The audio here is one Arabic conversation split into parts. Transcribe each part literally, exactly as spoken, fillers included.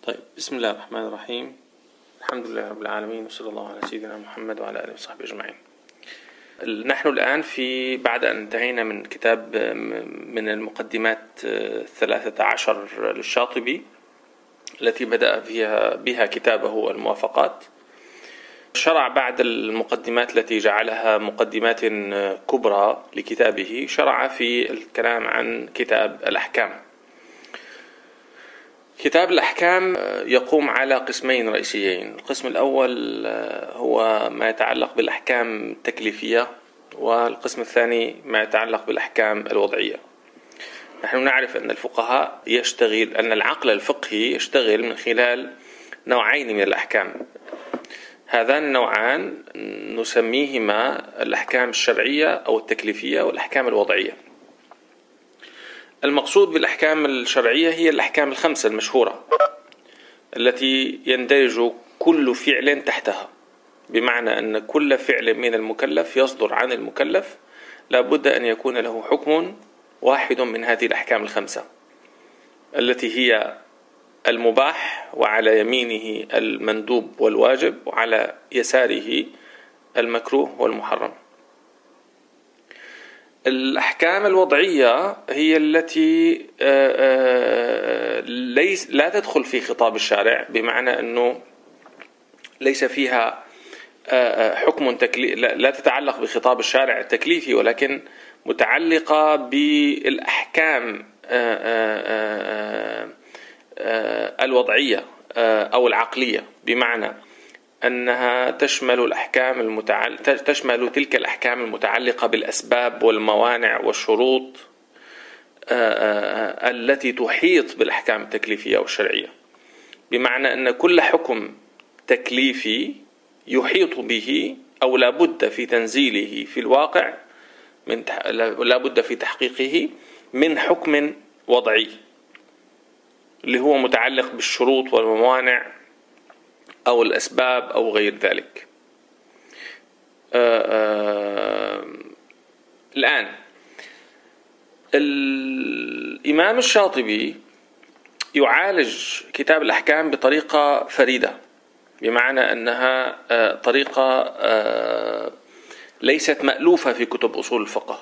طيب، بسم الله الرحمن الرحيم. الحمد لله رب العالمين، وصلى الله على سيدنا محمد وعلى آله وصحبه أجمعين. نحن الآن في بعد أن انتهينا من كتاب من المقدمات الثلاثة عشر للشاطبي التي بدأ فيها بها كتابه الموافقات. شرع بعد المقدمات التي جعلها مقدمات كبرى لكتابه، شرع في الكلام عن كتاب الأحكام. كتاب الأحكام يقوم على قسمين رئيسيين. القسم الأول هو ما يتعلق بالأحكام التكليفية، والقسم الثاني ما يتعلق بالأحكام الوضعية. نحن نعرف أن الفقهاء يشتغل أن العقل الفقهي يشتغل من خلال نوعين من الأحكام. هذان النوعان نسميهما الأحكام الشرعية أو التكليفية والأحكام الوضعية. المقصود بالأحكام الشرعية هي الأحكام الخمسة المشهورة التي يندرج كل فعل تحتها، بمعنى أن كل فعل من المكلف يصدر عن المكلف لابد أن يكون له حكم واحد من هذه الأحكام الخمسة، التي هي المباح، وعلى يمينه المندوب والواجب، وعلى يساره المكروه والمحرم. الأحكام الوضعية هي التي ليس لا تدخل في خطاب الشارع، بمعنى أنه ليس فيها حكم تكليف، لا تتعلق بخطاب الشارع التكليفي، ولكن متعلقة بالأحكام الوضعية أو العقلية، بمعنى أنها تشمل الأحكام المتعل... تشمل تلك الأحكام المتعلقة بالأسباب والموانع والشروط التي تحيط بالأحكام التكليفية والشرعية، بمعنى أن كل حكم تكليفي يحيط به أو لا بد في تنزيله في الواقع من لا بد في تحقيقه من حكم وضعي اللي هو متعلق بالشروط والموانع أو الأسباب أو غير ذلك. آآ آآ الآن الإمام الشاطبي يعالج كتاب الأحكام بطريقة فريدة، بمعنى أنها طريقة ليست مألوفة في كتب أصول الفقه،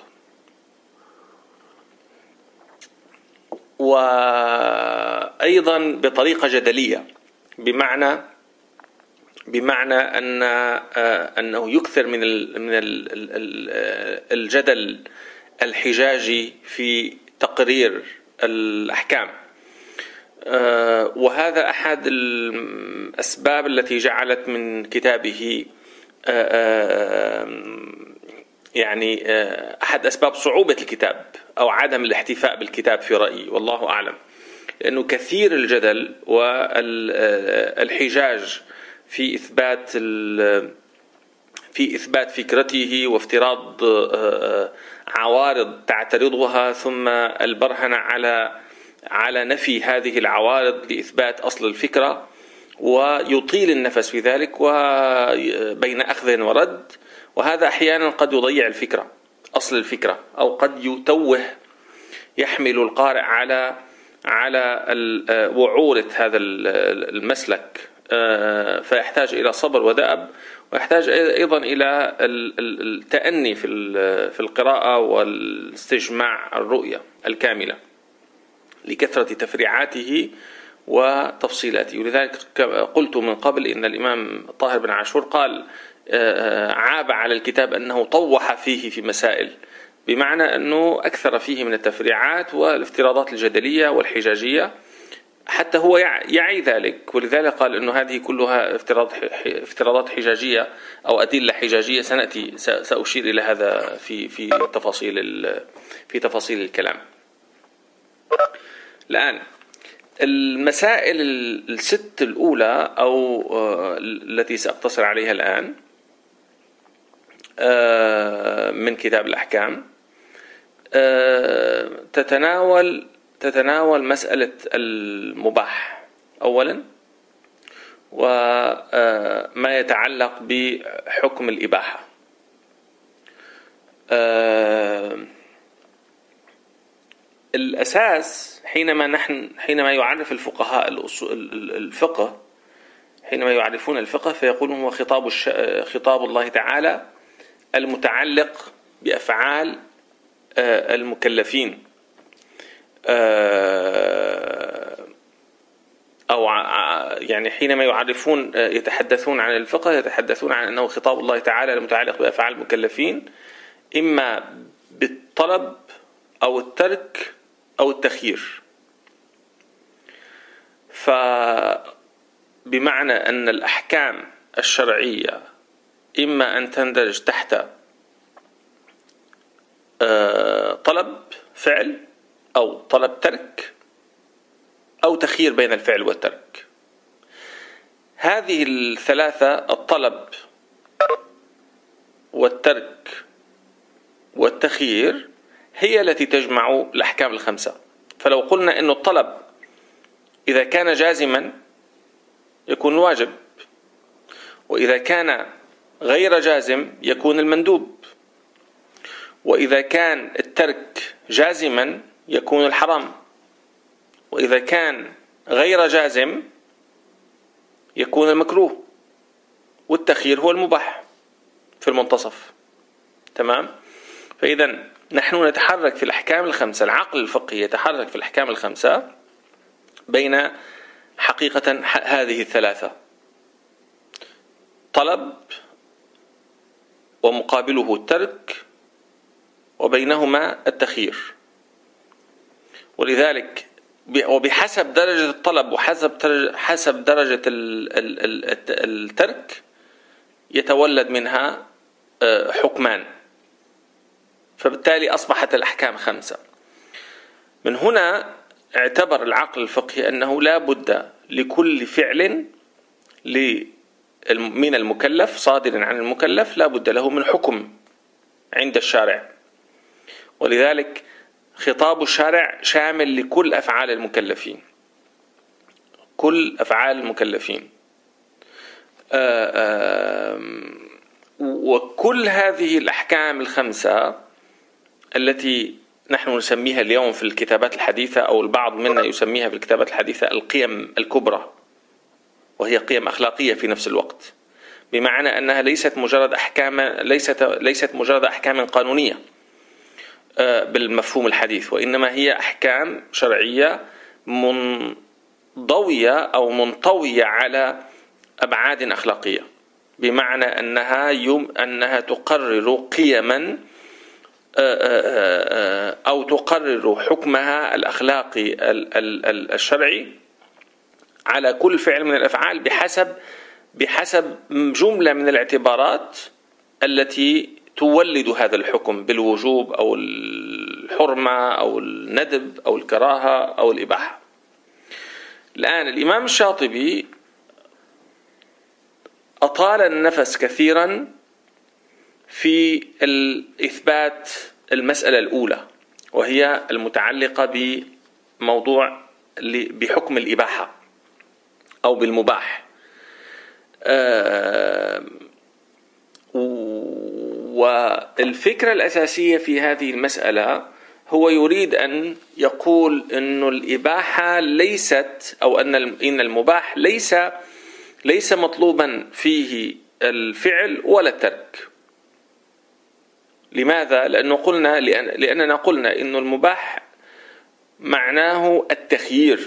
وأيضا بطريقة جدلية، بمعنى بمعنى أن أنه يكثر من من الجدل الحجاجي في تقرير الأحكام، وهذا أحد الأسباب التي جعلت من كتابه يعني أحد أسباب صعوبة الكتاب أو عدم الاحتفاء بالكتاب في رأيي، والله أعلم، لأنه كثير الجدل والحجاج في إثبات في إثبات فكرته وافتراض عوارض تعترضها، ثم البرهنة على على نفي هذه العوارض لإثبات أصل الفكرة، ويطيل النفس في ذلك وبين أخذ ورد، وهذا أحيانا قد يضيع الفكرة أصل الفكرة، أو قد يتوه يحمل القارئ على على وعورة هذا المسلك، فيحتاج إلى صبر ودأب، ويحتاج أيضا إلى التأني في القراءة والاستجماع الرؤية الكاملة لكثرة تفريعاته وتفصيلاته. ولذلك قلت من قبل إن الإمام طاهر بن عاشور قال عاب على الكتاب أنه طوح فيه في مسائل، بمعنى أنه أكثر فيه من التفريعات والافتراضات الجدلية والحجاجية، حتى هو يعي ذلك، ولذلك قال أنه هذه كلها افتراض افتراضات حجاجية أو أدلة حجاجية. سنأتي سأشير إلى هذا في في تفاصيل في تفاصيل الكلام. الآن المسائل الست الأولى أو التي سأقتصر عليها الآن من كتاب الأحكام تتناول تتناول مسألة المباح أولا، وما يتعلق بحكم الإباحة. الأساس حينما نحن حينما يعرف الفقهاء الفقه حينما يعرفون الفقه فيقولون هو خطاب الش... خطاب الله تعالى المتعلق بأفعال المكلفين، أو يعني حينما يعرفون يتحدثون عن الفقه يتحدثون عن أنه خطاب الله تعالى المتعلق بأفعال المكلفين إما بالطلب أو الترك أو التخيير. فبمعنى أن الأحكام الشرعية إما أن تندرج تحت طلب فعل أو طلب ترك أو تخيير بين الفعل والترك. هذه الثلاثة الطلب والترك والتخيير هي التي تجمع الأحكام الخمسة. فلو قلنا أن الطلب إذا كان جازما يكون الواجب، وإذا كان غير جازم يكون المندوب، وإذا كان الترك جازما يكون الحرام، وإذا كان غير جازم يكون المكروه، والتخيير هو المباح في المنتصف. تمام؟ فإذا نحن نتحرك في الأحكام الخمسة، العقل الفقهي يتحرك في الأحكام الخمسة بين حقيقة هذه الثلاثة: طلب ومقابله الترك وبينهما التخيير. ولذلك وبحسب درجة الطلب وحسب حسب درجة الترك يتولد منها حكمان، فبالتالي أصبحت الأحكام خمسة. من هنا اعتبر العقل الفقهي أنه لا بد لكل فعل من المكلف صادر عن المكلف لا بد له من حكم عند الشارع، ولذلك خطاب الشارع شامل لكل أفعال المكلفين، كل أفعال المكلفين. آآ آآ وكل هذه الأحكام الخمسة التي نحن نسميها اليوم في الكتابات الحديثة، أو البعض منا يسميها في الكتابات الحديثة القيم الكبرى، وهي قيم أخلاقية في نفس الوقت، بمعنى أنها ليست مجرد أحكام ليست ليست مجرد أحكام قانونية بالمفهوم الحديث، وإنما هي أحكام شرعية منضوية أو منطوية على أبعاد أخلاقية، بمعنى أنها يوم أنها تقرر قيما أو تقرر حكمها الأخلاقي الشرعي على كل فعل من الأفعال بحسب بحسب جملة من الاعتبارات التي تولد هذا الحكم بالوجوب أو الحرمة أو الندب أو الكراهة أو الإباحة. الآن الإمام الشاطبي أطال النفس كثيرا في الإثبات المسألة الأولى، وهي المتعلقة بموضوع بحكم الإباحة أو بالمباح. والفكرة الأساسية في هذه المسألة هو يريد أن يقول أن الإباحة ليست أو أن إن المباح ليس ليس مطلوبا فيه الفعل ولا الترك. لماذا؟ لأنه قلنا لأن لأننا قلنا إن المباح معناه التخيير،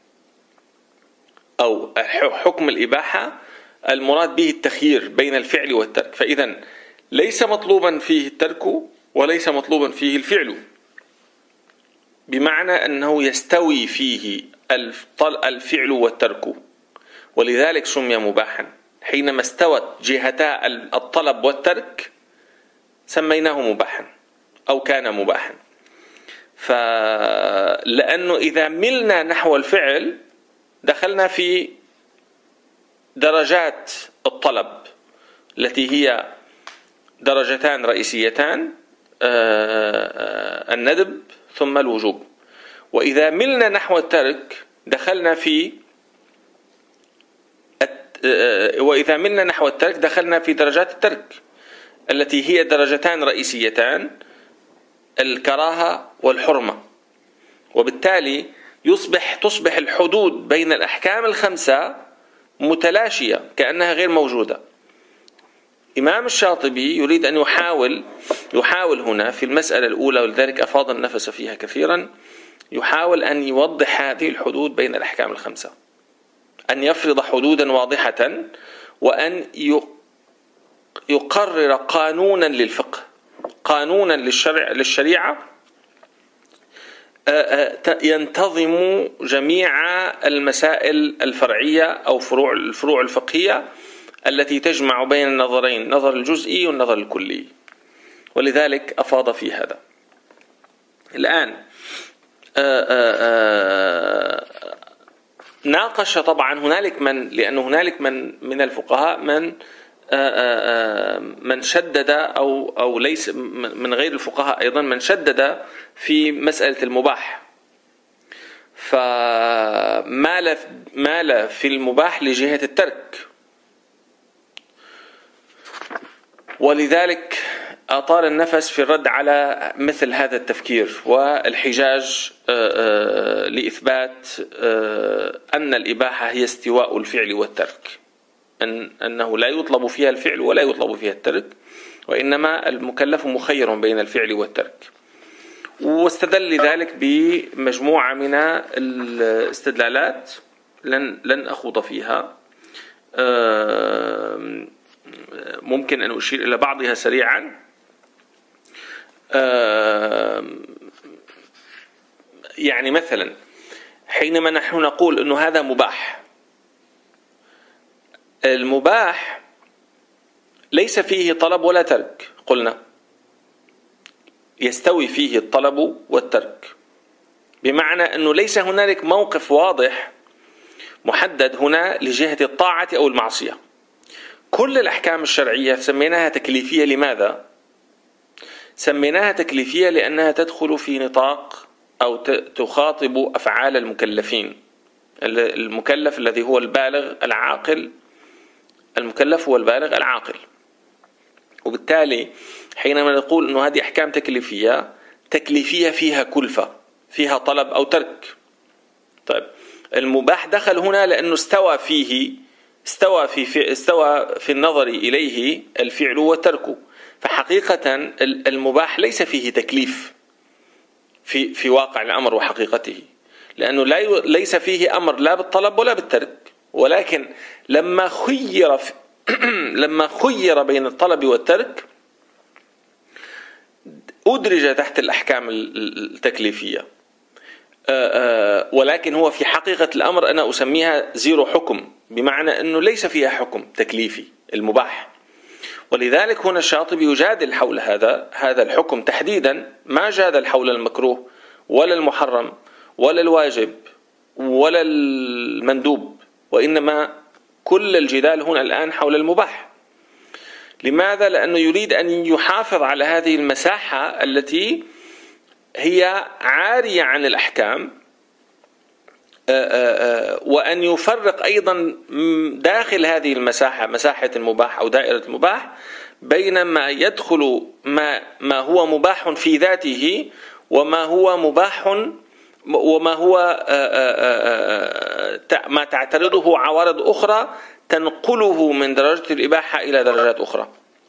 أو حكم الإباحة المراد به التخيير بين الفعل والترك، فإذا ليس مطلوبا فيه الترك وليس مطلوبا فيه الفعل، بمعنى أنه يستوي فيه الفعل والترك، ولذلك سمي مباحا. حينما استوت جهتا الطلب والترك سميناه مباحا أو كان مباحا. فلأنه إذا ملنا نحو الفعل دخلنا في درجات الطلب التي هي درجتان رئيسيتان، الندب ثم الوجوب. وإذا ملنا نحو الترك دخلنا في وإذا ملنا نحو الترك دخلنا في درجات الترك التي هي درجتان رئيسيتان، الكراهة والحرمة. وبالتالي يصبح تصبح الحدود بين الأحكام الخمسة متلاشية كأنها غير موجودة. إمام الشاطبي يريد أن يحاول يحاول هنا في المسألة الأولى، ولذلك أفاض النفس فيها كثيرا، يحاول أن يوضح هذه الحدود بين الأحكام الخمسة، أن يفرض حدودا واضحة، وأن يقرر قانونا للفقه، قانونا للشرع للشريعة ينتظم جميع المسائل الفرعية أو فروع الفروع الفقهية التي تجمع بين النظرين، النظر الجزئي والنظر الكلي، ولذلك أفاض في هذا. الآن آآ آآ ناقش طبعا هنالك من، لأن هنالك من من الفقهاء من من شدد أو أو ليس من غير الفقهاء أيضا من شدد في مسألة المباح، فمال مال في المباح لجهة الترك، ولذلك أطال النفس في الرد على مثل هذا التفكير والحجاج لإثبات أن الإباحة هي استواء الفعل والترك، أن أنه لا يطلب فيها الفعل ولا يطلب فيها الترك، وإنما المكلف مخير بين الفعل والترك. واستدل لذلك بمجموعة من الاستدلالات لن لن أخوض فيها، ممكن أن أشير إلى بعضها سريعا. يعني مثلا حينما نحن نقول أنه هذا مباح، المباح ليس فيه طلب ولا ترك، قلنا يستوي فيه الطلب والترك، بمعنى أنه ليس هنالك موقف واضح محدد هنا لجهة الطاعة أو المعصية. كل الأحكام الشرعية سميناها تكليفية. لماذا؟ سميناها تكليفية لأنها تدخل في نطاق أو تخاطب أفعال المكلفين. المكلف الذي هو البالغ العاقل، المكلف هو البالغ العاقل، وبالتالي حينما نقول أنه هذه أحكام تكليفية، تكليفية فيها كلفة، فيها طلب أو ترك. طيب المباح دخل هنا لأنه استوى فيه استوى في, في استوى في النظر إليه الفعل والترك، فحقيقة المباح ليس فيه تكليف في في واقع الأمر وحقيقته، لأنه لا ليس فيه أمر لا بالطلب ولا بالترك، ولكن لما خير لما خير بين الطلب والترك أدرج تحت الأحكام التكليفية، ولكن هو في حقيقة الأمر أنا أسميها زيرو حكم، بمعنى أنه ليس فيها حكم تكليفي المباح. ولذلك هنا الشاطبي يجادل حول هذا هذا الحكم تحديدا، ما جادل حول المكروه ولا المحرم ولا الواجب ولا المندوب، وإنما كل الجدال هنا الآن حول المباح. لماذا؟ لأنه يريد أن يحافظ على هذه المساحة التي هي عارية عن الأحكام، وأن يفرق أيضا داخل هذه المساحة، مساحة المباح أو دائرة المباح، بين ما يدخل ما ما هو مباح في ذاته وما هو مباح وما هو ما تعترضه عوارض أخرى تنقله من درجة الإباحة إلى درجات أخرى،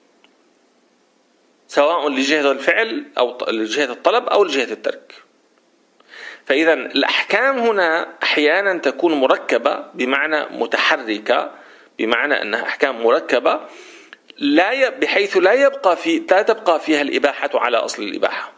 سواء لجهة الفعل أو لجهة الطلب أو لجهة الترك. فإذا الأحكام هنا أحيانا تكون مركبة بمعنى متحركة، بمعنى أنها أحكام مركبة لا بحيث لا يبقى في لا تبقى فيها الإباحة على أصل الإباحة.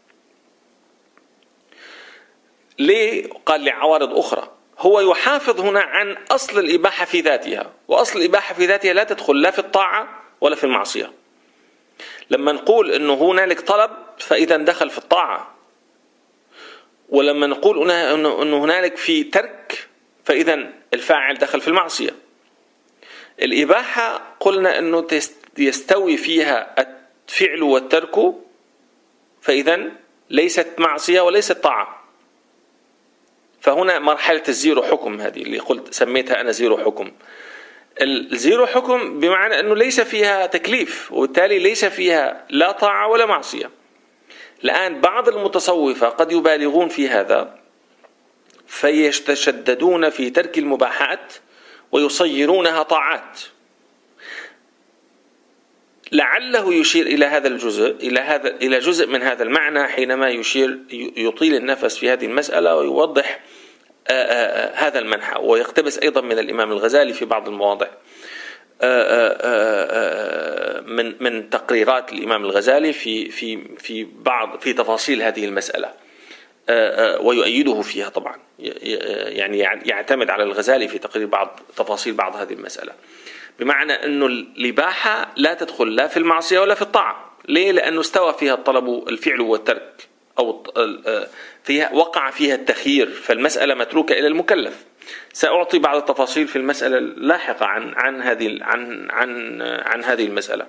ليه؟ قال لعوارض أخرى. هو يحافظ هنا عن أصل الإباحة في ذاتها، وأصل الإباحة في ذاتها لا تدخل لا في الطاعة ولا في المعصية. لما نقول أنه هنالك طلب فإذا دخل في الطاعة، ولما نقول أنه هنالك في ترك فإذا الفاعل دخل في المعصية. الإباحة قلنا أنه يستوي فيها الفعل والترك، فإذا ليست معصية وليست طاعة. فهنا مرحلة الزيرو حكم، هذه اللي قلت سميتها أنا زيرو حكم. الزيرو حكم بمعنى أنه ليس فيها تكليف، وبالتالي ليس فيها لا طاعة ولا معصية. الآن بعض المتصوفة قد يبالغون في هذا فيتشددون في ترك المباحات ويصيرونها طاعات. لعله يشير إلى هذا الجزء إلى هذا إلى جزء من هذا المعنى حينما يشير يطيل النفس في هذه المسألة ويوضح آآ آآ هذا المنحى، ويقتبس أيضا من الإمام الغزالي في بعض المواضع آآ آآ من من تقريرات الإمام الغزالي في في في بعض في تفاصيل هذه المسألة، ويؤيده فيها طبعا، يعني يعتمد على الغزالي في تقرير بعض تفاصيل بعض هذه المسألة، بمعنى أنه الإباحة لا تدخل لا في المعصية ولا في الطاعة. ليه؟ لأنه استوى فيها الطلب الفعل والترك، أو فيها وقع فيها التخيير، فالمسألة متروكة إلى المكلف. سأعطي بعض التفاصيل في المسألة اللاحقة عن عن هذه عن عن عن هذه المسألة.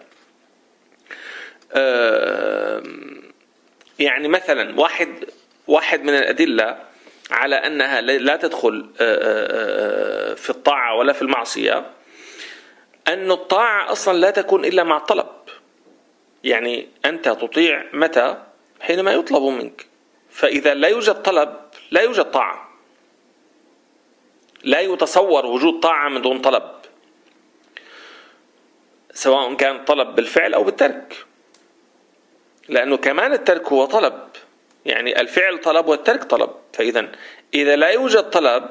يعني مثلا واحد واحد من الأدلة على أنها لا تدخل في الطاعة ولا في المعصية أن الطاعة أصلا لا تكون إلا مع الطلب. يعني أنت تطيع متى؟ حينما يطلب منك. فإذا لا يوجد طلب لا يوجد طاعة. لا يتصور وجود طاعة من دون طلب، سواء كان طلب بالفعل أو بالترك، لأنه كمان الترك هو طلب. يعني الفعل طلب والترك طلب. فإذا إذا لا يوجد طلب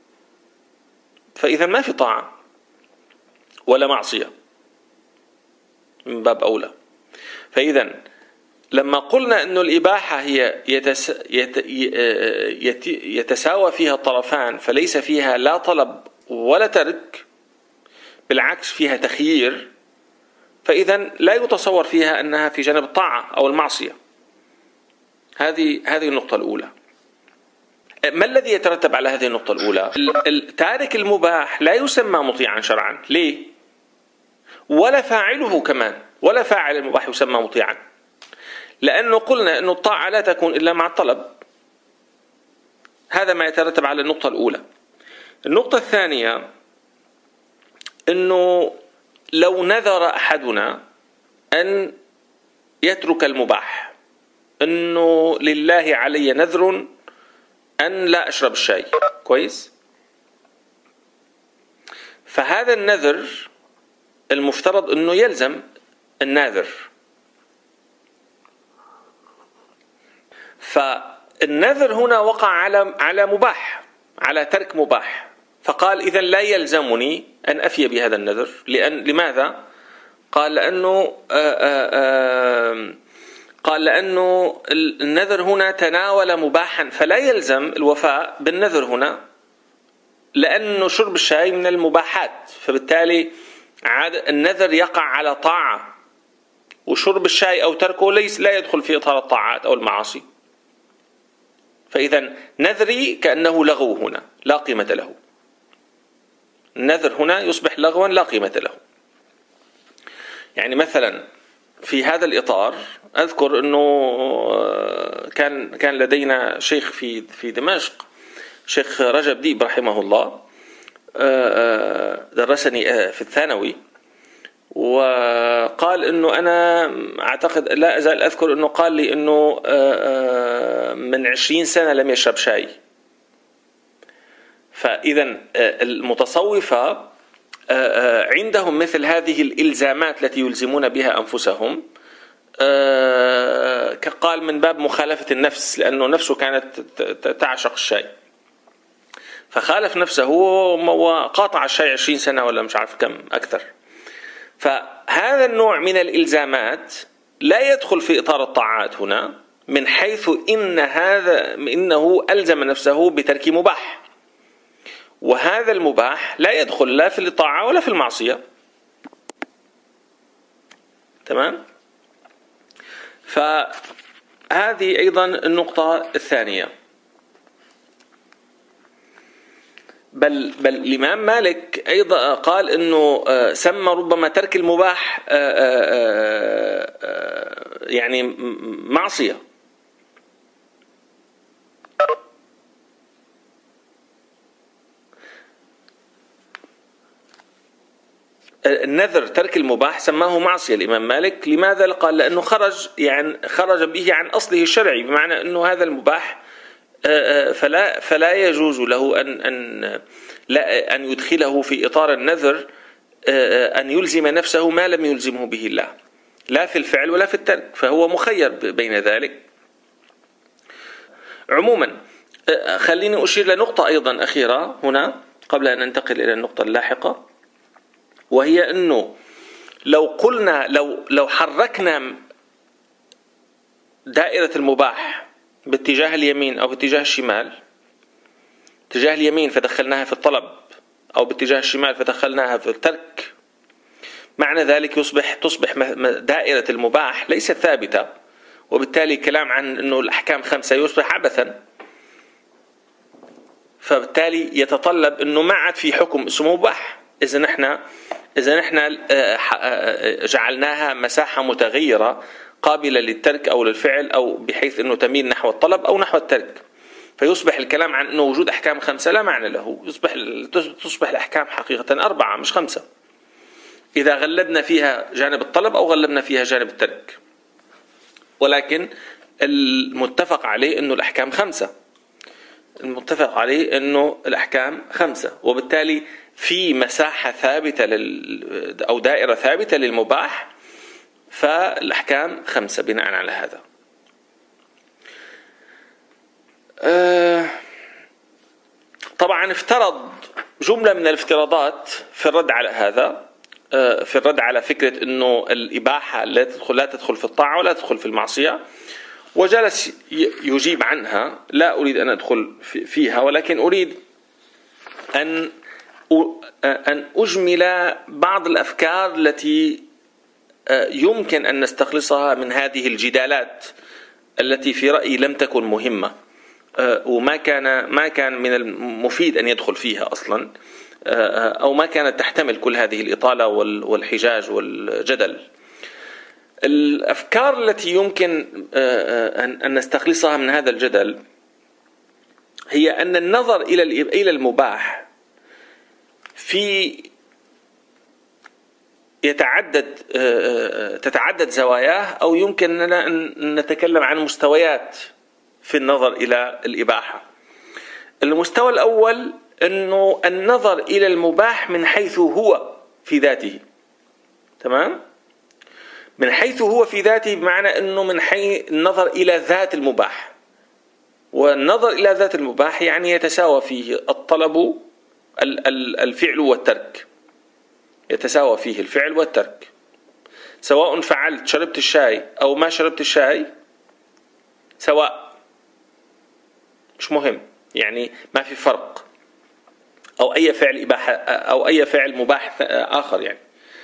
فإذا ما في طاعة ولا معصية من باب أولى. فإذا لما قلنا أن الإباحة هي يتس... يت... يت... يتساوى فيها الطرفان، فليس فيها لا طلب ولا ترك، بالعكس فيها تخيير، فإذا لا يتصور فيها أنها في جانب الطاعة أو المعصية. هذه هذه النقطة الأولى. ما الذي يترتب على هذه النقطة الأولى؟ التارك المباح لا يسمى مطيعا شرعا. ليه؟ ولا فاعله كمان، ولا فاعل المباح يسمى مطيعا، لأنه قلنا أن الطاعة لا تكون إلا مع الطلب. هذا ما يترتب على النقطة الأولى. النقطة الثانية أنه لو نذر أحدنا أن يترك المباح، أنه لله علي نذر أن لا أشرب الشاي، كويس؟ فهذا النذر المفترض أنه يلزم الناذر. فالنذر هنا وقع على على مباح، على ترك مباح، فقال إذن لا يلزمني أن أفي بهذا النذر. لأن لماذا؟ قال لأنه آآ آآ قال لأنه النذر هنا تناول مباحا، فلا يلزم الوفاء بالنذر هنا، لأنه شرب الشاي من المباحات، فبالتالي النذر يقع على طاعة، وشرب الشاي أو تركه ليس لا يدخل في إطار الطاعات أو المعاصي. فإذا نذري كأنه لغو هنا لا قيمة له. النذر هنا يصبح لغوا لا قيمة له. يعني مثلا في هذا الإطار أذكر أنه كان كان لدينا شيخ في في دمشق، شيخ رجب ديب رحمه الله، درسني في الثانوي، وقال أنه أنا أعتقد لا أزال أذكر أنه قال لي أنه من عشرين سنة لم يشرب شاي. فإذا المتصوفة عندهم مثل هذه الإلزامات التي يلزمون بها أنفسهم، كقال من باب مخالفة النفس، لأنه نفسه كانت تعشق الشاي، فخالف نفسه وقاطع الشاي عشرين سنة ولا مش عارف كم أكثر. فهذا النوع من الإلزامات لا يدخل في إطار الطاعات هنا، من حيث إن هذا إنه ألزم نفسه بترك مباح، وهذا المباح لا يدخل لا في الطاعة ولا في المعصية. تمام؟ فهذه أيضا النقطة الثانية. بل بل الإمام مالك أيضا قال إنه سمى ربما ترك المباح يعني معصية. النذر ترك المباح سماه معصية الإمام مالك. لماذا؟ قال لأنه خرج يعني خرج به عن أصله الشرعي، بمعنى أنه هذا المباح فلا فلا يجوز له أن أن لا أن يدخله في إطار النذر، أن يلزم نفسه ما لم يلزمه به الله، لا في الفعل ولا في الترك، فهو مخير بين ذلك. عموما خليني أشير لنقطة أيضا أخيرة هنا قبل أن ننتقل إلى النقطة اللاحقة، وهي أنه لو قلنا لو لو حركنا دائرة المباح باتجاه اليمين أو باتجاه الشمال، اتجاه اليمين فدخلناها في الطلب، أو باتجاه الشمال فدخلناها في الترك، معنى ذلك يصبح تصبح دائرة المباح ليست ثابتة، وبالتالي كلام عن أنه الأحكام خمسة يصبح عبثا. فبالتالي يتطلب أنه ما عاد في حكم اسمه مباح إذا نحن إذا نحن جعلناها مساحة متغيرة قابلة للترك أو للفعل، أو بحيث أنه تميل نحو الطلب أو نحو الترك، فيصبح الكلام عن أنه وجود أحكام خمسة لا معنى له، يصبح تصبح الأحكام حقيقة أربعة مش خمسة، إذا غلبنا فيها جانب الطلب أو غلبنا فيها جانب الترك. ولكن المتفق عليه أنه الأحكام خمسة، المتفق عليه أنه الأحكام خمسة، وبالتالي في مساحة ثابتة لل أو دائرة ثابتة للمباح، فالأحكام خمسة بناء على هذا. أه طبعا افترض جملة من الافتراضات في الرد على هذا، أه في الرد على فكرة أنه الإباحة لا تدخل لا تدخل في الطاعة ولا تدخل في المعصية، وجلس يجيب عنها. لا أريد أن أدخل فيها، ولكن أريد أن أن أجمل بعض الأفكار التي يمكن أن نستخلصها من هذه الجدالات التي في رأيي لم تكن مهمة، وما كان ما كان من المفيد أن يدخل فيها أصلا، أو ما كانت تحتمل كل هذه الإطالة والحجاج والجدل. الأفكار التي يمكن أن نستخلصها من هذا الجدل هي أن النظر إلى إلى المباح في يتعدد تتعدد زواياه، أو يمكن لنا أن نتكلم عن مستويات في النظر إلى الإباحة. المستوى الأول أنه النظر إلى المباح من حيث هو في ذاته، تمام؟ من حيث هو في ذاته بمعنى أنه من حيث النظر إلى ذات المباح، والنظر إلى ذات المباح يعني يتساوى فيه الطلب الفعل والترك، يتساوى فيه الفعل والترك، سواء فعلت شربت الشاي أو ما شربت الشاي سواء، مش مهم، يعني ما في فرق، أو أي فعل إباحة أو أي فعل مباح آخر يعني.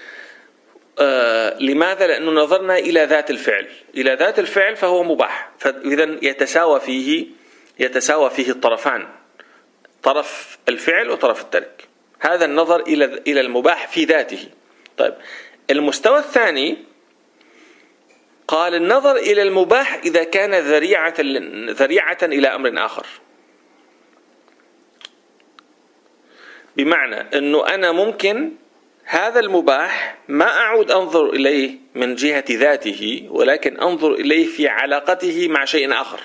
آه لماذا؟ لأنه نظرنا إلى ذات الفعل، إلى ذات الفعل فهو مباح، فإذا يتساوى فيه يتساوى فيه الطرفان، طرف الفعل وطرف الترك. هذا النظر إلى إلى المباح في ذاته. طيب المستوى الثاني قال النظر إلى المباح إذا كان ذريعة ذريعة إلى أمر آخر، بمعنى أنه أنا ممكن هذا المباح ما أعود أنظر إليه من جهة ذاته، ولكن أنظر إليه في علاقته مع شيء آخر.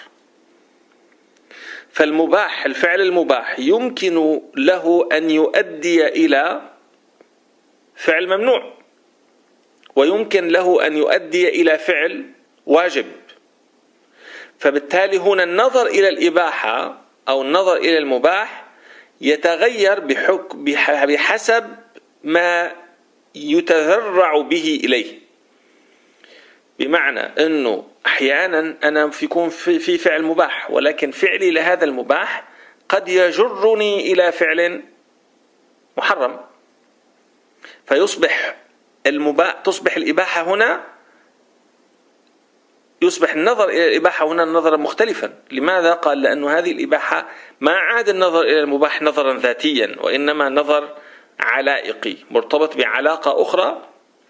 فالمباح الفعل المباح يمكن له أن يؤدي إلى فعل ممنوع، ويمكن له أن يؤدي إلى فعل واجب. فبالتالي هنا النظر إلى الإباحة أو النظر إلى المباح يتغير بحكم بحسب ما يتذرع به إليه، بمعنى أنه أحيانا أنا فيكون في فعل مباح، ولكن فعلي لهذا المباح قد يجرني إلى فعل محرم، فيصبح المباح تصبح الإباحة هنا يصبح النظر إلى الإباحة هنا نظرا مختلفا. لماذا؟ قال لأنه هذه الإباحة ما عاد النظر إلى المباح نظرا ذاتيا، وإنما نظر علائقي مرتبط بعلاقة أخرى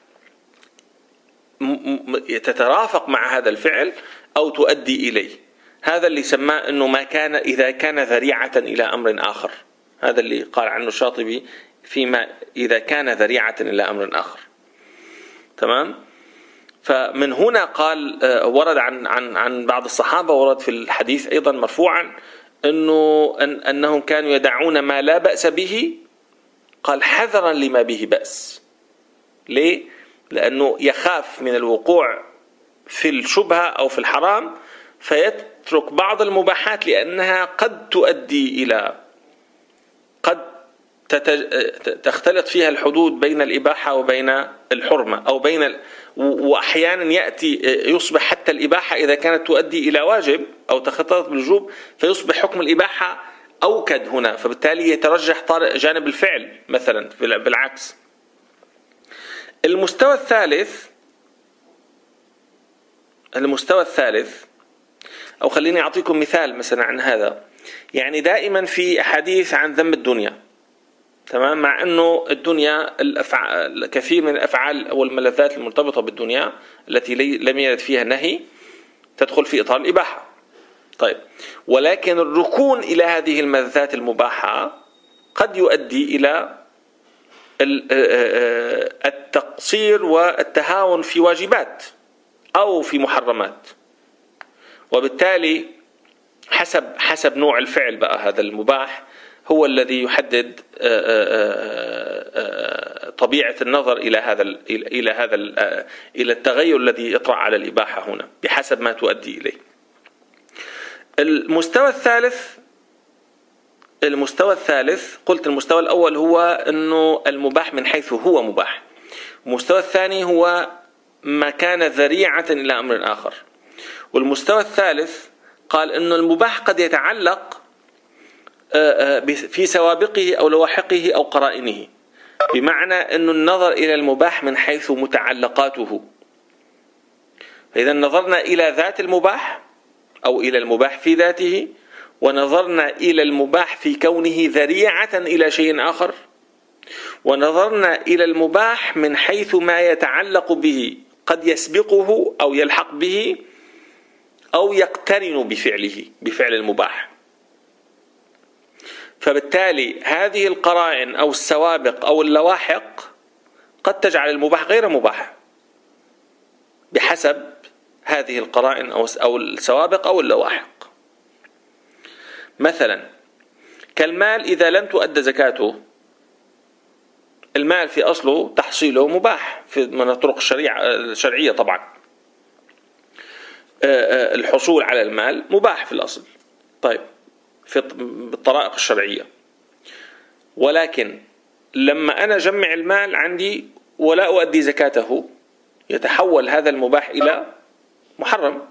تترافق مع هذا الفعل أو تؤدي إليه. هذا اللي سماه أنه ما كان إذا كان ذريعة إلى أمر آخر، هذا اللي قال عنه الشاطبي فيما إذا كان ذريعة إلى أمر آخر. تمام. فمن هنا قال ورد عن عن عن بعض الصحابة، ورد في الحديث أيضا مرفوعا أنه أن أنهم كانوا يدعون ما لا بأس به، قال حذرا لما به بأس. ليه؟ لأنه يخاف من الوقوع في الشبهة أو في الحرام فيترك بعض المباحات لأنها قد تؤدي إلى قد تختلط فيها الحدود بين الإباحة وبين الحرمة، أو بين ال... وأحيانا يأتي يصبح حتى الإباحة إذا كانت تؤدي إلى واجب أو تختلط بالوجوب فيصبح حكم الإباحة أوكد هنا، فبالتالي يترجح جانب الفعل مثلا بالعكس. المستوى الثالث المستوى الثالث أو خليني أعطيكم مثال مثلا عن هذا. يعني دائما في أحاديث عن ذم الدنيا، تمام، مع أنه الدنيا الأفعال كثير من الأفعال والملذات المرتبطة بالدنيا التي لم يرد فيها نهي تدخل في إطار الإباحة. طيب، ولكن الركون إلى هذه الملذات المباحة قد يؤدي إلى التقصير والتهاون في واجبات أو في محرمات، وبالتالي حسب حسب نوع الفعل بقى هذا المباح هو الذي يحدد طبيعة النظر إلى هذا إلى هذا إلى التغير الذي يطرأ على الإباحة هنا بحسب ما تؤدي إليه. المستوى الثالث المستوى الثالث قلت المستوى الأول هو أنه المباح من حيث هو مباح. المستوى الثاني هو ما كان ذريعة إلى أمر آخر. والمستوى الثالث قال أنه المباح قد يتعلق في سوابقه أو لواحقه أو قرائنه، بمعنى أن النظر إلى المباح من حيث متعلقاته. فإذا نظرنا إلى ذات المباح أو إلى المباح في ذاته، ونظرنا إلى المباح في كونه ذريعة إلى شيء آخر، ونظرنا إلى المباح من حيث ما يتعلق به قد يسبقه أو يلحق به أو يقترن بفعله بفعل المباح. فبالتالي هذه القرائن أو السوابق أو اللواحق قد تجعل المباح غير مباح بحسب هذه القرائن أو السوابق أو اللواحق. مثلا كالمال إذا لم تؤد زكاته، المال في أصله تحصيله مباح في من الطرق الشرعية طبعا، الحصول على المال مباح في الأصل، طيب في بالطرائق الشرعية. ولكن لما أنا جمع المال عندي ولا أؤدي زكاته يتحول هذا المباح إلى محرم،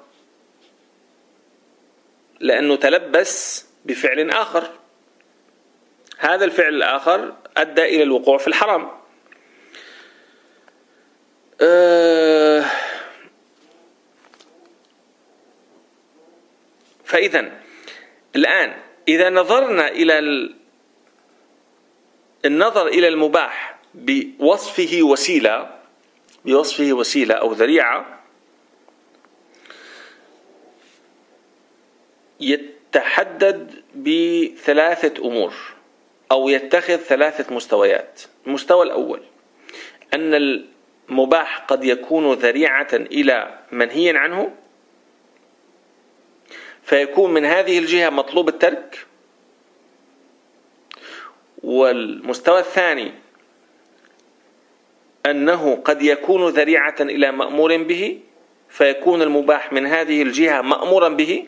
لأنه تلبس بفعل آخر، هذا الفعل الآخر أدى إلى الوقوع في الحرام. أه فإذا الآن إذا نظرنا إلى النظر إلى المباح بوصفه وسيلة بوصفه وسيلة أو ذريعة، يتحدد بثلاثة أمور أو يتخذ ثلاثة مستويات. المستوى الأول أن المباح قد يكون ذريعة إلى منهي عنه، فيكون من هذه الجهة مطلوب الترك. والمستوى الثاني أنه قد يكون ذريعة إلى مأمور به، فيكون المباح من هذه الجهة مأمورا به.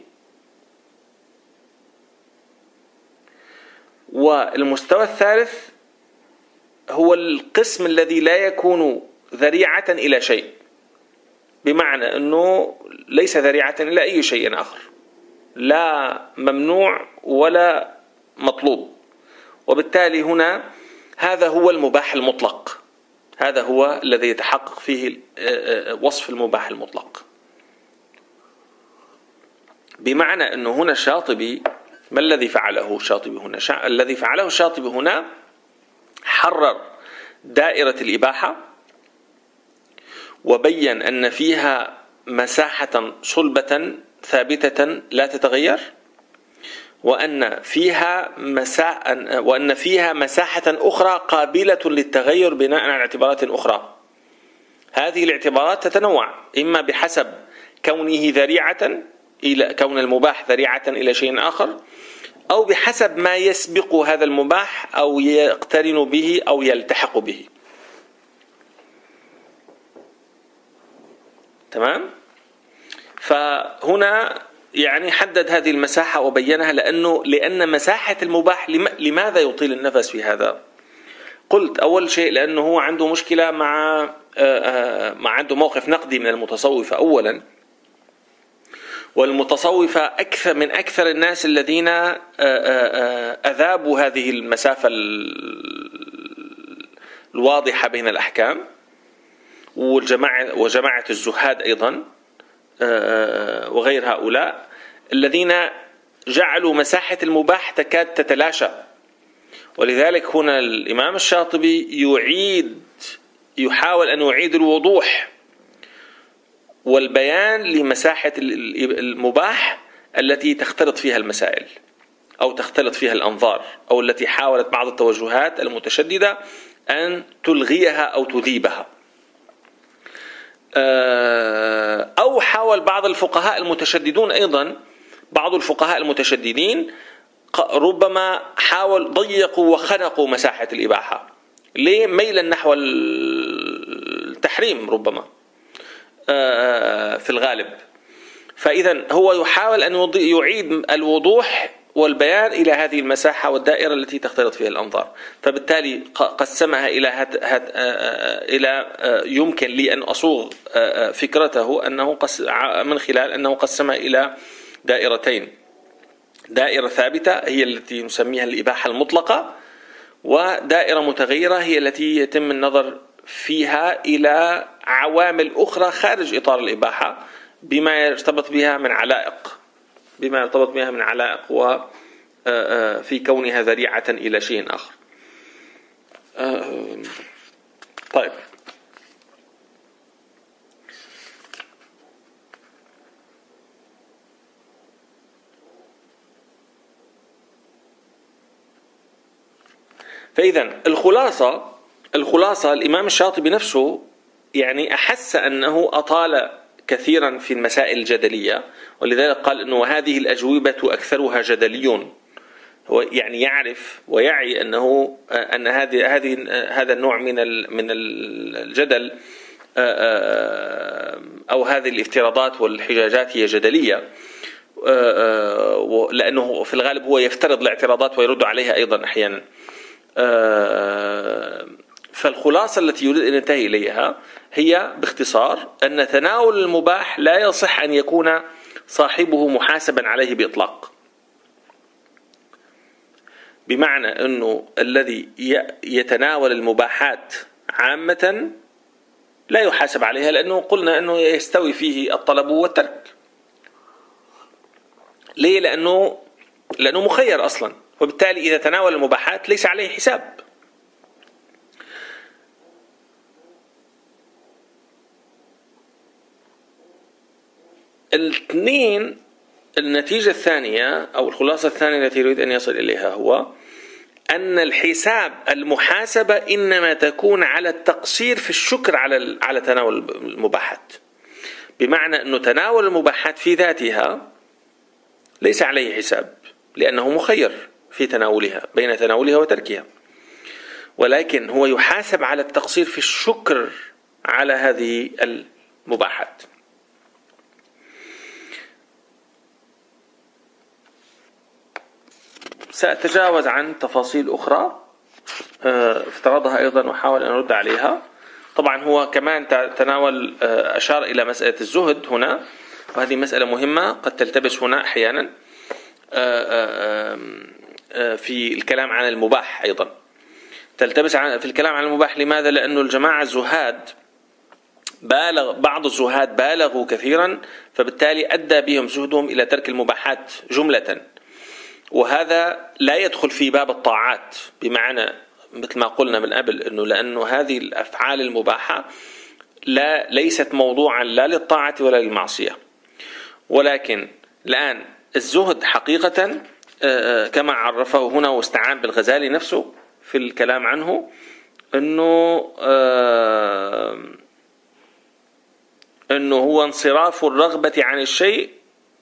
والمستوى الثالث هو القسم الذي لا يكون ذريعة إلى شيء، بمعنى أنه ليس ذريعة إلى أي شيء آخر، لا ممنوع ولا مطلوب. وبالتالي هنا هذا هو المباح المطلق، هذا هو الذي يتحقق فيه وصف المباح المطلق. بمعنى أنه هنا الشاطبي ما الذي فعله الشاطبي هنا؟ شا... الذي فعله الشاطبي هنا حرر دائرة الإباحة وبين أن فيها مساحة صلبة ثابتة لا تتغير، وأن فيها مسا... وأن فيها مساحة أخرى قابلة للتغير بناء على اعتبارات أخرى. هذه الاعتبارات تتنوع، إما بحسب كونه ذريعة إلى كون المباح ذريعة إلى شيء آخر، أو بحسب ما يسبق هذا المباح أو يقترن به أو يلتحق به. تمام؟ فهنا يعني حدد هذه المساحة وبينها، لأنه لأن مساحة المباح لماذا يطيل النفس في هذا؟ قلت أول شيء لأنه هو عنده مشكلة مع مع عنده موقف نقدي من المتصوفة أولا، والمتصوفة أكثر من أكثر الناس الذين أذابوا هذه المسافة الواضحة بين الأحكام، والجماعة وجماعة الزهاد أيضا وغير هؤلاء الذين جعلوا مساحة المباح تكاد تتلاشى. ولذلك هنا الإمام الشاطبي يعيد يحاول أن يعيد الوضوح والبيان لمساحة المباح التي تختلط فيها المسائل أو تختلط فيها الأنظار، أو التي حاولت بعض التوجهات المتشددة أن تلغيها أو تذيبها، أو حاول بعض الفقهاء المتشددون أيضا بعض الفقهاء المتشددين ربما حاول ضيقوا وخنقوا مساحة الإباحة ليه؟ ميلا نحو التحريم ربما في الغالب. فإذا هو يحاول أن يعيد الوضوح والبيان إلى هذه المساحة والدائرة التي تختلط فيها الأنظار، فبالتالي قسمها إلى هت هت إلى يمكن لي أن أصوغ فكرته أنه قس من خلال أنه قسمها إلى دائرتين: دائرة ثابتة هي التي نسميها الإباحة المطلقة، ودائرة متغيرة هي التي يتم النظر فيها إلى عوامل أخرى خارج إطار الإباحة بما يرتبط بها من علائق بما يرتبط بها من علائق وفي كونها ذريعة إلى شيء آخر. طيب، فإذا الخلاصة الخلاصة الإمام الشاطبي نفسه يعني أحس أنه أطال كثيرا في المسائل الجدلية، ولذلك قال أنه هذه الأجوبة أكثرها جدليون. هو يعني يعرف ويعي أنه أن هذه هذه هذا النوع من من الجدل أو هذه الافتراضات والحجاجات هي جدلية، لأنه في الغالب هو يفترض الاعتراضات ويرد عليها أيضا أحيانا. فالخلاصة التي يريد أن ينتهي إليها هي باختصار أن تناول المباح لا يصح أن يكون صاحبه محاسبا عليه بإطلاق، بمعنى أنه الذي يتناول المباحات عامة لا يحاسب عليها، لأنه قلنا أنه يستوي فيه الطلب والترك. ليه؟ لأنه لأنه مخير أصلا، وبالتالي إذا تناول المباحات ليس عليه حساب. الاثنين، النتيجة الثانية أو الخلاصة الثانية التي يريد أن يصل إليها هو أن الحساب المحاسبة إنما تكون على التقصير في الشكر على على تناول المباحات، بمعنى أنه تناول المباحات في ذاتها ليس عليه حساب لأنه مخير في تناولها بين تناولها وتركها، ولكن هو يحاسب على التقصير في الشكر على هذه المباحات. سأتجاوز عن تفاصيل أخرى افترضها أيضا وحاول أن أرد عليها. طبعا هو كمان تناول أشار إلى مسألة الزهد هنا، وهذه مسألة مهمة قد تلتبس هنا أحيانا في الكلام عن المباح. أيضا تلتبس في الكلام عن المباح. لماذا؟ لأنه الجماعة الزهاد بالغ بعض الزهاد بالغوا كثيرا، فبالتالي أدى بهم زهدهم إلى ترك المباحات جملة، وهذا لا يدخل في باب الطاعات، بمعنى مثل ما قلنا من قبل أنه لأنه هذه الأفعال المباحة لا ليست موضوعا لا للطاعة ولا للمعصية. ولكن الآن الزهد حقيقة كما عرفه هنا واستعان بالغزالي نفسه في الكلام عنه، أنه أنه هو انصراف الرغبة عن الشيء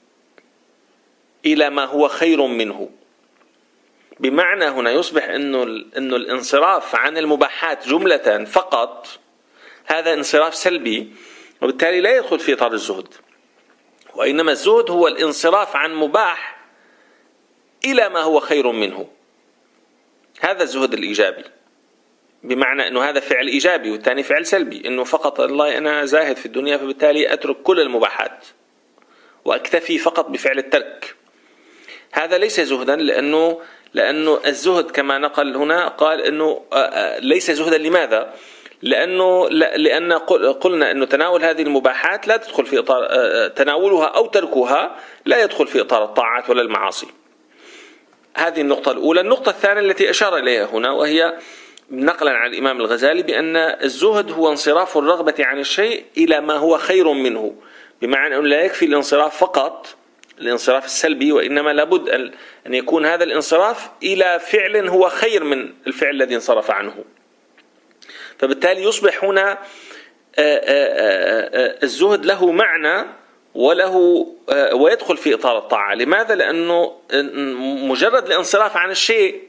إلى ما هو خير منه. بمعنى هنا يصبح أنه أنه الانصراف عن المباحات جملة فقط هذا انصراف سلبي، وبالتالي لا يدخل في إطار الزهد، وإنما الزهد هو الانصراف عن مباح إلى ما هو خير منه. هذا الزهد الإيجابي، بمعنى أنه هذا فعل إيجابي والثاني فعل سلبي، أنه فقط الله أنا زاهد في الدنيا فبالتالي أترك كل المباحات وأكتفي فقط بفعل الترك. هذا ليس زهدا، لأنه لأنه الزهد كما نقل هنا قال أنه ليس زهدا. لماذا؟ لأنه لأن قلنا أنه تناول هذه المباحات لا تدخل في إطار تناولها أو تركها لا يدخل في إطار الطاعات ولا المعاصي. هذه النقطة الأولى. النقطة الثانية التي أشار إليها هنا، وهي نقلا عن الإمام الغزالي، بأن الزهد هو انصراف الرغبة عن الشيء إلى ما هو خير منه، بمعنى أنه لا يكفي الانصراف فقط الانصراف السلبي، وإنما لابد أن يكون هذا الانصراف إلى فعل هو خير من الفعل الذي انصرف عنه. فبالتالي يصبح هنا الزهد له معنى وله ويدخل في إطار الطاعة. لماذا؟ لأنه مجرد الانصراف عن الشيء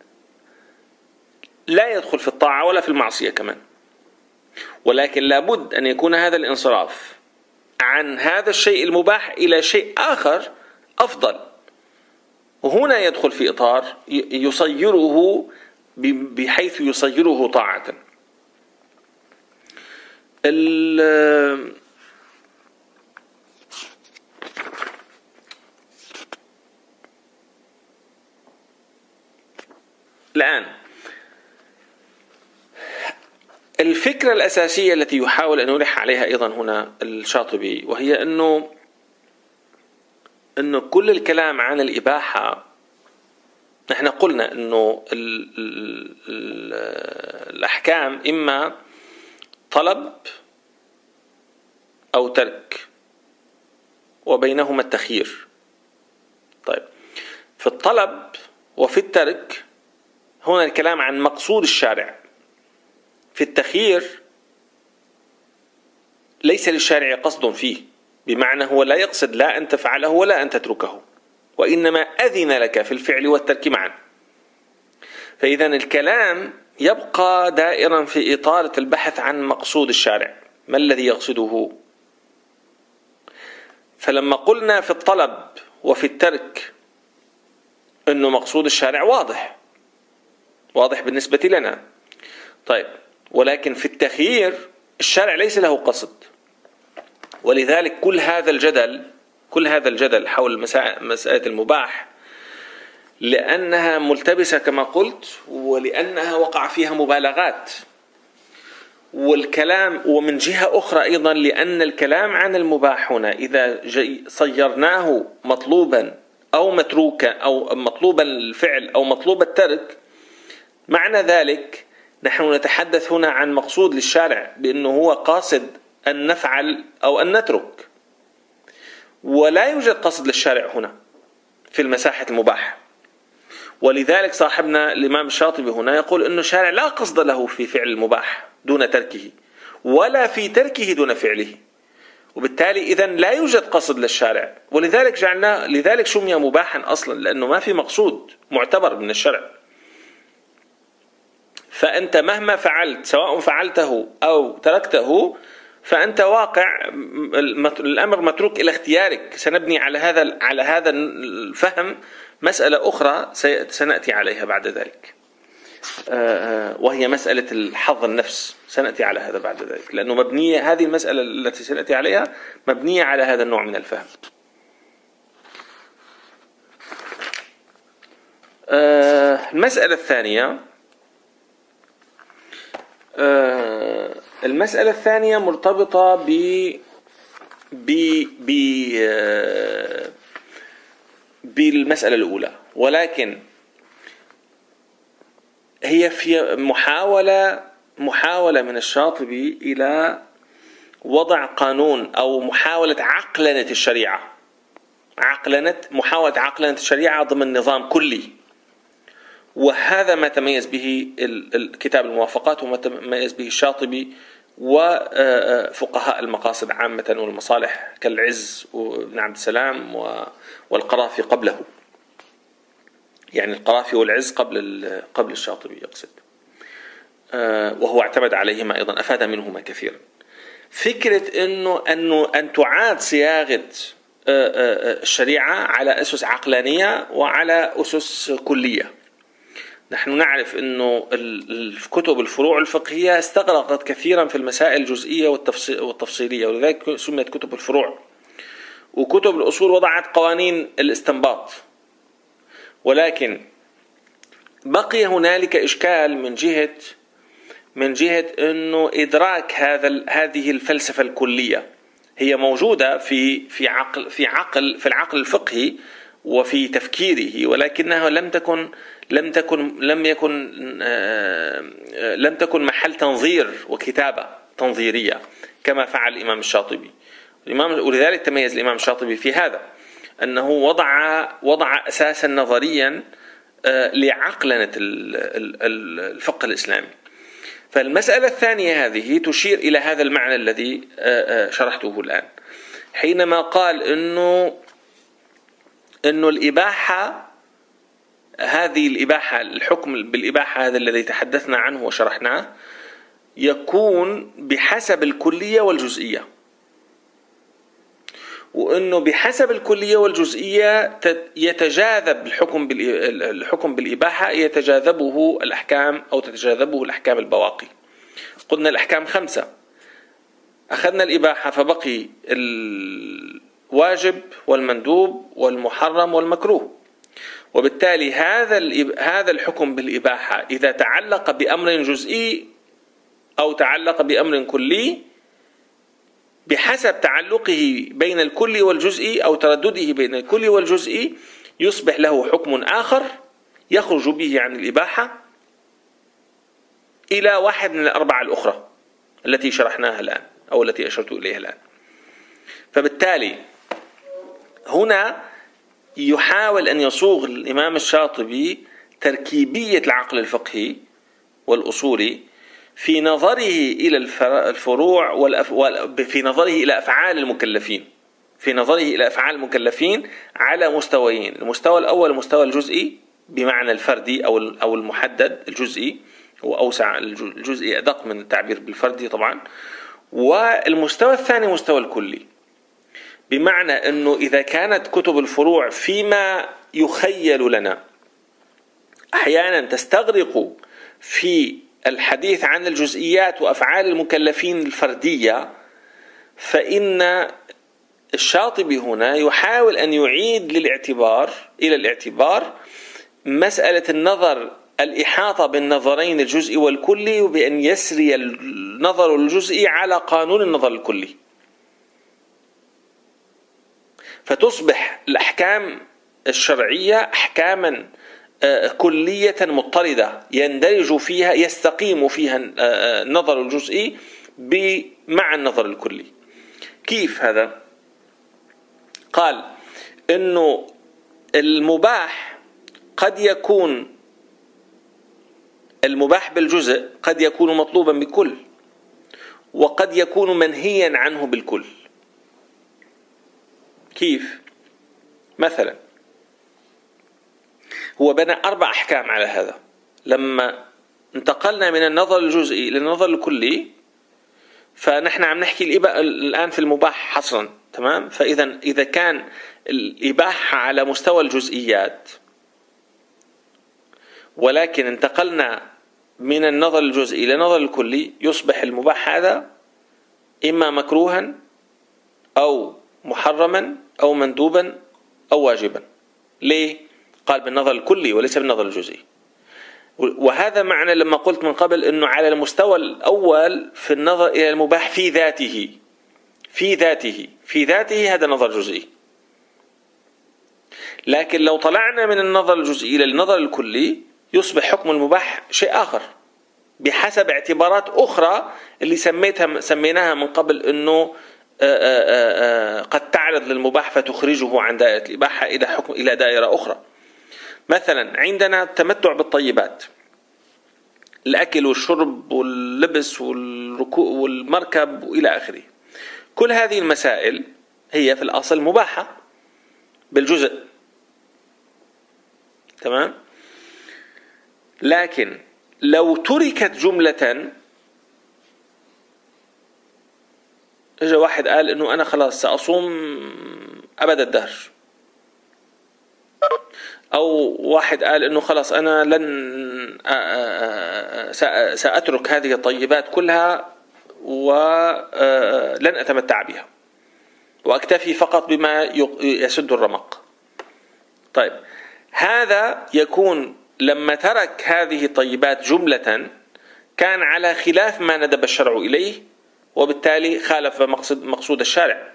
لا يدخل في الطاعة ولا في المعصية كمان، ولكن لابد أن يكون هذا الانصراف عن هذا الشيء المباح إلى شيء آخر أفضل، وهنا يدخل في إطار يصيره بحيث يصيره طاعة. الآن الفكرة الأساسية التي يحاول أن يلح عليها أيضا هنا الشاطبي، وهي أنه أنه كل الكلام عن الإباحة، نحن قلنا أنه ال ال ال الأحكام إما طلب أو ترك وبينهما التخيير. طيب، في الطلب وفي الترك هنا الكلام عن مقصود الشارع. في التخيير ليس للشارع قصد فيه، بمعنى هو لا يقصد لا أن تفعله ولا أن تتركه، وإنما أذن لك في الفعل والترك معا. فإذا الكلام يبقى دائرا في إطار البحث عن مقصود الشارع، ما الذي يقصده. فلما قلنا في الطلب وفي الترك أنه مقصود الشارع واضح واضح بالنسبة لنا، طيب، ولكن في التخيير الشارع ليس له قصد، ولذلك كل هذا الجدل كل هذا الجدل حول مسألة المباح لأنها ملتبسة كما قلت، ولأنها وقع فيها مبالغات، والكلام ومن جهة أخرى أيضا لأن الكلام عن المباح هنا إذا صيرناه مطلوبا أو متروكا أو مطلوبا الفعل أو مطلوب الترك، معنى ذلك نحن نتحدث هنا عن مقصود للشارع بأنه هو قاصد أن نفعل أو أن نترك، ولا يوجد قصد للشارع هنا في المساحة المباح. ولذلك صاحبنا الإمام الشاطبي هنا يقول أنه الشارع لا قصد له في فعل المباح دون تركه، ولا في تركه دون فعله، وبالتالي إذن لا يوجد قصد للشارع، ولذلك جعلنا لذلك سمي مباحا أصلا، لأنه ما في مقصود معتبر من الشرع. فأنت مهما فعلت سواء فعلته أو تركته فأنت واقع، الأمر متروك إلى اختيارك. سنبني على هذا على هذا الفهم مسألة أخرى سنأتي عليها بعد ذلك، وهي مسألة الحظ النفس. سنأتي على هذا بعد ذلك، لأنه مبنية هذه المسألة التي سنأتي عليها مبنية على هذا النوع من الفهم. المسألة الثانية المسألة الثانية مرتبطة ب ب ب بالمسألة الأولى، ولكن هي في محاولة محاولة من الشاطبي إلى وضع قانون أو محاولة عقلنة الشريعة. عقلنة محاولة عقلنة الشريعة ضمن نظام كلي. وهذا ما تميز به الكتاب الموافقات وما تميز به الشاطبي وفقهاء المقاصد عامة والمصالح كالعز وابن عبد السلام والقرافي قبله، يعني القرافي والعز قبل قبل الشاطبي يقصد، وهو اعتمد عليهما أيضا، أفاد منهما كثيرا. فكرة إنه أنه أن تعاد صياغة الشريعة على أسس عقلانية وعلى أسس كلية. نحن نعرف أنه الكتب الفروع الفقهية استغرقت كثيرا في المسائل الجزئية والتفصيلية، ولذلك سميت كتب الفروع. وكتب الأصول وضعت قوانين الاستنباط، ولكن بقي هنالك إشكال من جهة من جهة أنه إدراك هذا هذه الفلسفة الكلية هي موجودة في في عقل في عقل في العقل الفقهي وفي تفكيره، ولكنها لم تكن لم تكن لم يكن لم تكن محل تنظير وكتابة تنظيرية كما فعل الإمام الشاطبي. الإمام ولذلك تميز الإمام الشاطبي في هذا، أنه وضع وضع أساسا نظريا لعقلنة الفقه الإسلامي. فالمسألة الثانية هذه تشير إلى هذا المعنى الذي شرحته الآن، حينما قال إنه إنه الإباحة، هذه الإباحة، الحكم بالإباحة هذا الذي تحدثنا عنه وشرحناه، يكون بحسب الكلية والجزئية، وإنه بحسب الكلية والجزئية يتجاذب الحكم الحكم بالإباحة يتجاذبه الأحكام أو تتجاذبه الأحكام البواقي. قلنا الأحكام خمسة، أخذنا الإباحة فبقي الواجب والمندوب والمحرم والمكروه، وبالتالي هذا هذا الحكم بالإباحة إذا تعلق بأمر جزئي أو تعلق بأمر كلي بحسب تعلقه بين الكل والجزئي أو تردده بين الكل والجزئي يصبح له حكم آخر يخرج به عن الإباحة إلى واحد من الأربعة الأخرى التي شرحناها الآن أو التي أشرت إليها الآن. فبالتالي هنا يحاول أن يصوغ الإمام الشاطبي تركيبية العقل الفقهي والأصولي في نظره إلى الفروع والأف... في نظره إلى أفعال المكلفين في نظره إلى أفعال المكلفين على مستويين. المستوى الأول المستوى الجزئي بمعنى الفردي أو أو المحدد الجزئي، وأوسع الجزئي أدق من التعبير بالفردي طبعا. والمستوى الثاني مستوى الكلي، بمعنى أنه إذا كانت كتب الفروع فيما يخيل لنا أحيانا تستغرق في الحديث عن الجزئيات وأفعال المكلفين الفردية، فإن الشاطبي هنا يحاول أن يعيد للاعتبار إلى الاعتبار مسألة النظر، الإحاطة بالنظرين الجزئي والكلي، وبأن يسري النظر الجزئي على قانون النظر الكلي، فتصبح الأحكام الشرعية أحكاما كلية مضطردة يندرج فيها يستقيم فيها النظر الجزئي مع النظر الكلي. كيف هذا؟ قال إنه المباح قد يكون المباح بالجزء قد يكون مطلوبا بكل، وقد يكون منهيا عنه بالكل. كيف؟ مثلا هو بنى أربع أحكام على هذا. لما انتقلنا من النظر الجزئي إلى النظر الكلي، فنحن عم نحكي الآن في المباح حصرا، تمام؟ فإذا إذا كان الإباحة على مستوى الجزئيات، ولكن انتقلنا من النظر الجزئي إلى النظر الكلي، يصبح المباح هذا إما مكروها أو محرما أو مندوبا أو واجبا. ليه؟ قال بالنظر الكلي وليس بالنظر الجزئي. وهذا معنى لما قلت من قبل أنه على المستوى الأول في النظر إلى المباح في ذاته في ذاته في ذاته هذا نظر جزئي. لكن لو طلعنا من النظر الجزئي إلى النظر الكلي يصبح حكم المباح شيء آخر بحسب اعتبارات أخرى اللي سميتها سميناها من قبل أنه قد تعرض للمباح فتخرجه عن دائرة الإباحة إلى حكم إلى دائرة أخرى. مثلا عندنا التمتع بالطيبات، الأكل والشرب واللبس والركوب والمركب وإلى آخره. كل هذه المسائل هي في الأصل مباحة بالجزء، تمام؟ لكن لو تركت جملة، اجى واحد قال انه انا خلاص سأصوم ابد الدهر، او واحد قال انه خلاص انا لن سأترك هذه الطيبات كلها ولن اتمتع بها واكتفي فقط بما يسد الرمق. طيب هذا يكون لما ترك هذه الطيبات جملة كان على خلاف ما ندب الشرع إليه، وبالتالي خالف مقصود مقصود الشارع.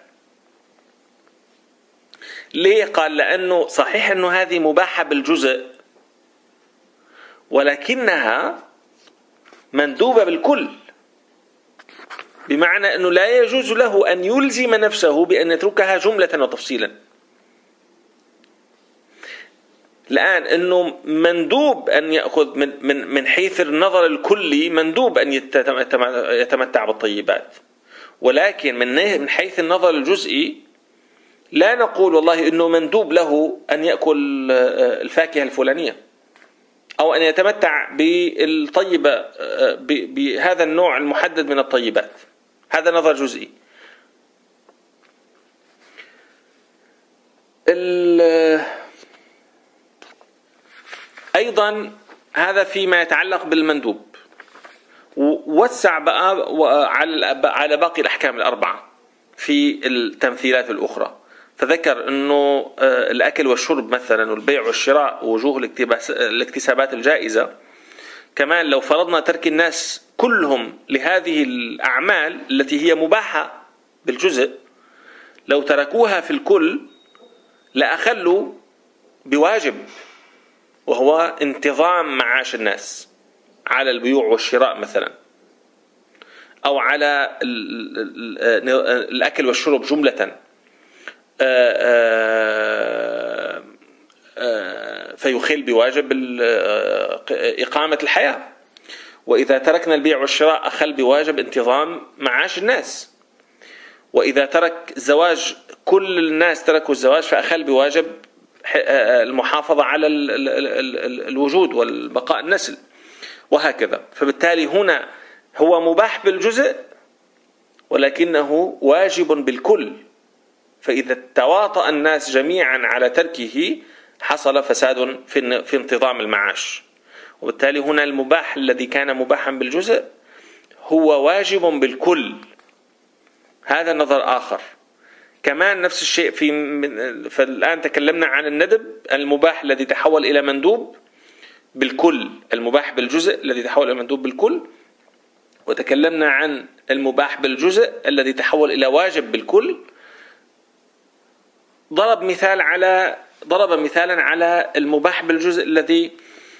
ليه؟ قال لأنه صحيح أنه هذه مباحة بالجزء، ولكنها مندوبة بالكل، بمعنى أنه لا يجوز له أن يلزم نفسه بأن يتركها جملة وتفصيلا. الآن أنه مندوب أن يأخذ من من من حيث النظر الكلي، مندوب أن يتمتع بالطيبات، ولكن من من حيث النظر الجزئي لا نقول والله أنه مندوب له أن يأكل الفاكهة الفلانية أو أن يتمتع بالطيبة بهذا النوع المحدد من الطيبات. هذا نظر جزئي. أيضا هذا فيما يتعلق بالمندوب. ووسع بقى على باقي الأحكام الأربعة في التمثيلات الأخرى، فذكر أنه الأكل والشرب مثلا والبيع والشراء ووجوه الاكتسابات الجائزة. كمان لو فرضنا ترك الناس كلهم لهذه الأعمال التي هي مباحة بالجزء، لو تركوها في الكل لأخلوا بواجب، وهو انتظام معاش الناس على البيوع والشراء مثلا، أو على الأكل والشرب جملة، فيخل بواجب إقامة الحياة. وإذا تركنا البيع والشراء أخل بواجب انتظام معاش الناس. وإذا ترك الزواج، كل الناس تركوا الزواج، فأخل بواجب المحافظة على الوجود والبقاء النسل، وهكذا. فبالتالي هنا هو مباح بالجزء ولكنه واجب بالكل، فإذا تواطأ الناس جميعا على تركه حصل فساد في انتظام المعاش. وبالتالي هنا المباح الذي كان مباحا بالجزء هو واجب بالكل. هذا نظر آخر. كمان نفس الشيء في فالآن تكلمنا عن الندب المباح الذي تحول إلى مندوب بالكل، المباح بالجزء الذي تحول إلى مندوب بالكل، وتكلمنا عن المباح بالجزء الذي تحول إلى واجب بالكل. ضرب مثال على ضرب مثالا على المباح بالجزء الذي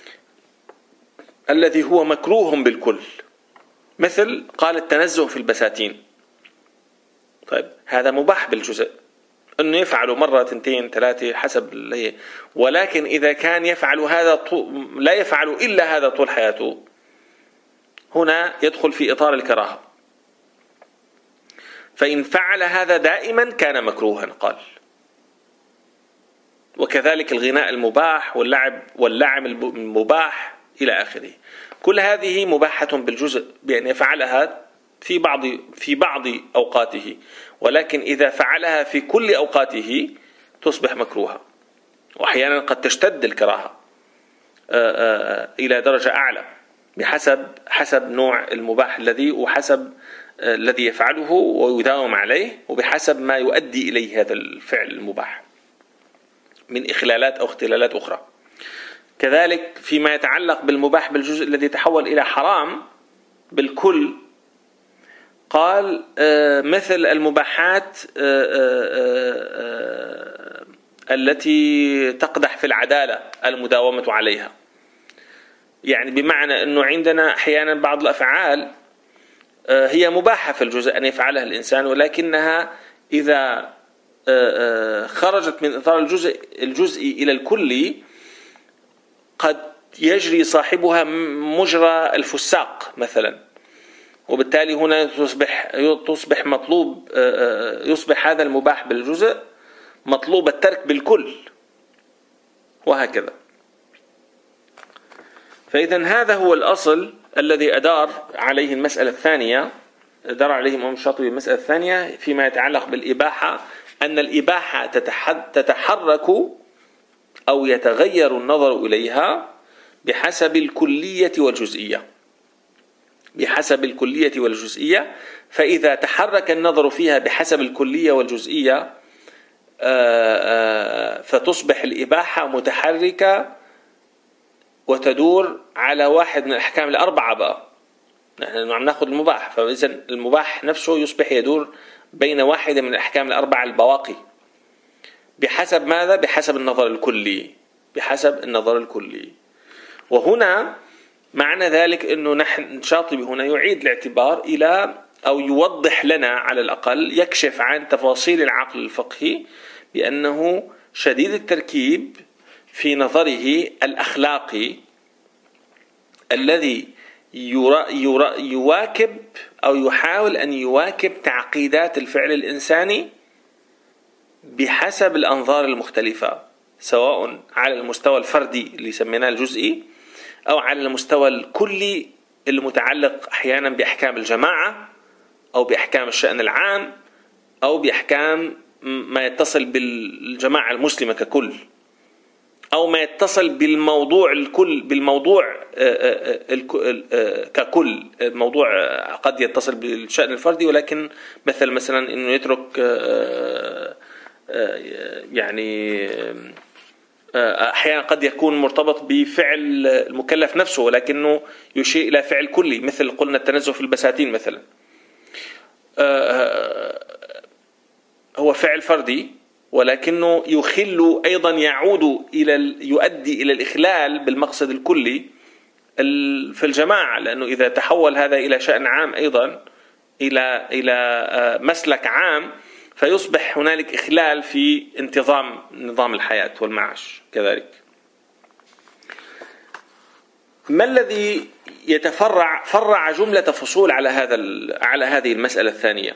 الذي هو مكروه بالكل، مثل قال التنزه في البساتين. طيب هذا مباح بالجزء، أنه يفعله مرة تنتين ثلاثة حسب اللي هي، ولكن إذا كان يفعل هذا طول لا يفعل إلا هذا طول حياته، هنا يدخل في إطار الكراهة. فإن فعل هذا دائما كان مكروها قال. وكذلك الغناء المباح واللعب واللعب المباح إلى آخره. كل هذه مباحة بالجزء بأن يفعلها في بعض في بعض أوقاته، ولكن إذا فعلها في كل أوقاته تصبح مكروهة، وأحيانا قد تشتد الكراهة إلى درجة أعلى بحسب حسب نوع المباح الذي وحسب الذي يفعله ويداوم عليه، وبحسب ما يؤدي إليه هذا الفعل المباح من إخلالات أو اختلالات أخرى. كذلك فيما يتعلق بالمباح بالجزء الذي تحول إلى حرام بالكل، قال مثل المباحات التي تقدح في العدالة المداومة عليها. يعني بمعنى أنه عندنا أحيانا بعض الأفعال هي مباحة في الجزء أن يفعلها الإنسان، ولكنها إذا خرجت من إطار الجزء الجزئي إلى الكلي قد يجري صاحبها مجرى الفساق مثلا، وبالتالي هنا تصبح تصبح مطلوب يصبح هذا المباح بالجزء مطلوب الترك بالكل، وهكذا. فإذا هذا هو الأصل الذي أدار عليه المسألة الثانية، أدار عليه الإمام الشاطبي المسألة الثانية فيما يتعلق بالإباحة، أن الإباحة تتحرك أو يتغير النظر إليها بحسب الكلية والجزئية، بحسب الكلية والجزئية. فإذا تحرك النظر فيها بحسب الكلية والجزئية فتصبح الإباحة متحركة وتدور على واحد من الأحكام الأربعة. بقى نحن عم نأخذ المباح، فإذا المباح نفسه يصبح يدور بين واحدة من الأحكام الأربعة البواقي بحسب ماذا؟ بحسب النظر الكلي، بحسب النظر الكلي. وهنا معنى ذلك أنه نحن شاطبي هنا يعيد الاعتبار إلى أو يوضح لنا على الأقل، يكشف عن تفاصيل العقل الفقهي بأنه شديد التركيب في نظره الأخلاقي الذي يرا يرا يواكب أو يحاول أن يواكب تعقيدات الفعل الإنساني بحسب الأنظار المختلفة، سواء على المستوى الفردي اللي سميناه الجزئي أو على المستوى الكلي المتعلق أحيانا بأحكام الجماعة أو بأحكام الشأن العام أو بأحكام ما يتصل بالجماعة المسلمة ككل، أو ما يتصل بالموضوع الكل بالموضوع ككل. الموضوع قد يتصل بالشأن الفردي، ولكن مثل مثلا إنه يترك يعني أحيانا قد يكون مرتبط بفعل المكلف نفسه ولكنه يشير إلى فعل كلي، مثل قلنا التنزه في البساتين مثلا، هو فعل فردي ولكنه يخل أيضا يعود إلى يؤدي إلى الإخلال بالمقصد الكلي في الجماعة، لأنه إذا تحول هذا إلى شأن عام أيضا إلى إلى مسلك عام فيصبح هنالك إخلال في انتظام نظام الحياة والمعاش كذلك. ما الذي يتفرع فرع جملة فصول على هذا على هذه المسألة الثانية؟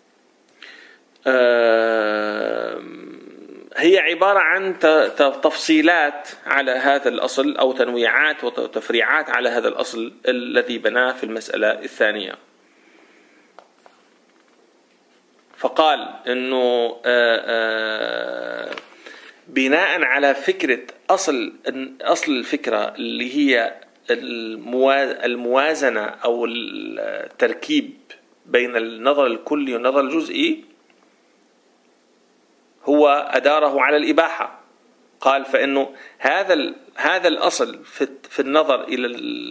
هي عبارة عن تفصيلات على هذا الأصل أو تنويعات وتفريعات على هذا الأصل الذي بناه في المسألة الثانية. فقال إنه بناء على فكرة أصل أصل الفكرة اللي هي الموازنة أو التركيب بين النظر الكلي والنظر الجزئي، هو أداره على الإباحة. قال فإنه هذا هذا الأصل في النظر إلى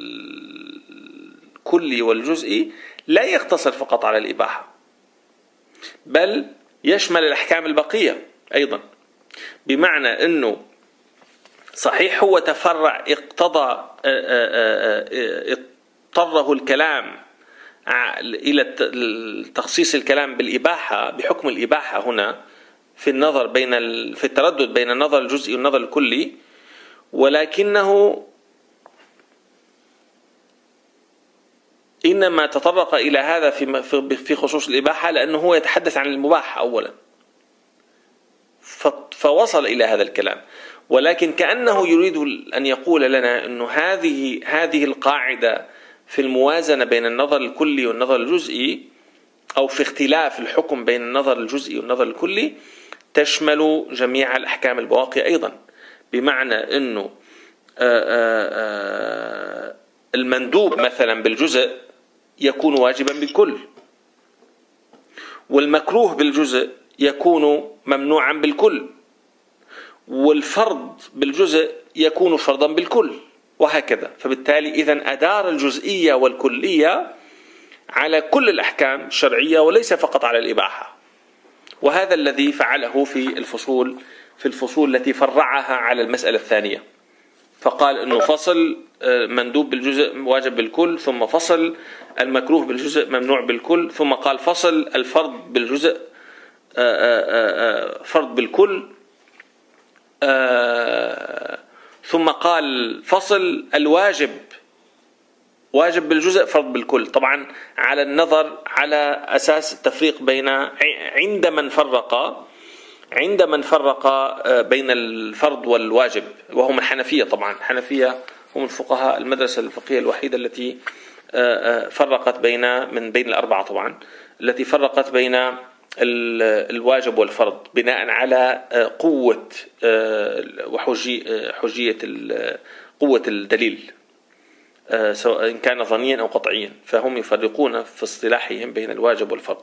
الكلي والجزئي لا يقتصر فقط على الإباحة، بل يشمل الأحكام البقية أيضا. بمعنى أنه صحيح هو تفرع اقتضى اضطره الكلام إلى تخصيص الكلام بالإباحة بحكم الإباحة هنا في النظر بين في التردد بين النظر الجزئي والنظر الكلي، ولكنه إنما تطرق إلى هذا في في خصوص الإباحة لأنه هو يتحدث عن المباح أولا، فوصل إلى هذا الكلام. ولكن كأنه يريد أن يقول لنا أنه هذه هذه القاعدة في الموازنة بين النظر الكلي والنظر الجزئي، أو في اختلاف الحكم بين النظر الجزئي والنظر الكلي، تشمل جميع الأحكام البواقي أيضا. بمعنى أنه المندوب مثلا بالجزء يكون واجبا بالكل، والمكروه بالجزء يكون ممنوعا بالكل، والفرض بالجزء يكون فرضا بالكل، وهكذا. فبالتالي إذن أدار الجزئية والكلية على كل الأحكام الشرعية وليس فقط على الإباحة. وهذا الذي فعله في الفصول في الفصول التي فرعها على المسألة الثانية. فقال أنه فصل مندوب بالجزء واجب بالكل، ثم فصل المكروه بالجزء ممنوع بالكل، ثم قال فصل الفرض بالجزء فرض بالكل، ثم قال فصل الواجب واجب بالجزء فرض بالكل، طبعا على النظر على أساس التفريق بين عند من فرق عند من فرق بين الفرض والواجب، وهم الحنفية. طبعا الحنفية هم الفقهاء المدرسة الفقهية الوحيدة التي فرقت بين من بين الأربعة طبعا التي فرقت بين الواجب والفرض بناء على قوة وحجية قوة الدليل، سواء كان ظنيا أو قطعيا، فهم يفرقون في اصطلاحهم بين الواجب والفرض.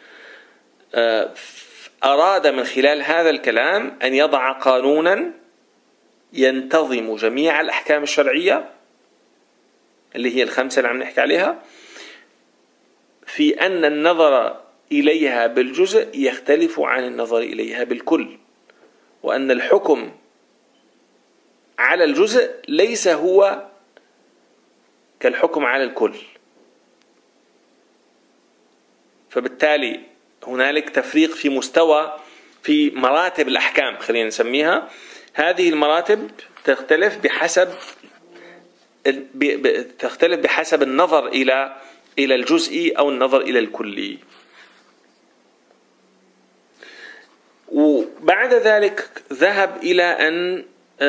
أراد من خلال هذا الكلام أن يضع قانونا ينتظم جميع الأحكام الشرعية اللي هي الخمسة اللي عم نحكي عليها، في أن النظر إليها بالجزء يختلف عن النظر إليها بالكل، وأن الحكم على الجزء ليس هو كالحكم على الكل. فبالتالي هنالك تفريق في مستوى في مراتب الأحكام، خلينا نسميها. هذه المراتب تختلف بحسب تختلف بحسب النظر إلى إلى الجزئي أو النظر إلى الكلي. وبعد ذلك ذهب إلى أن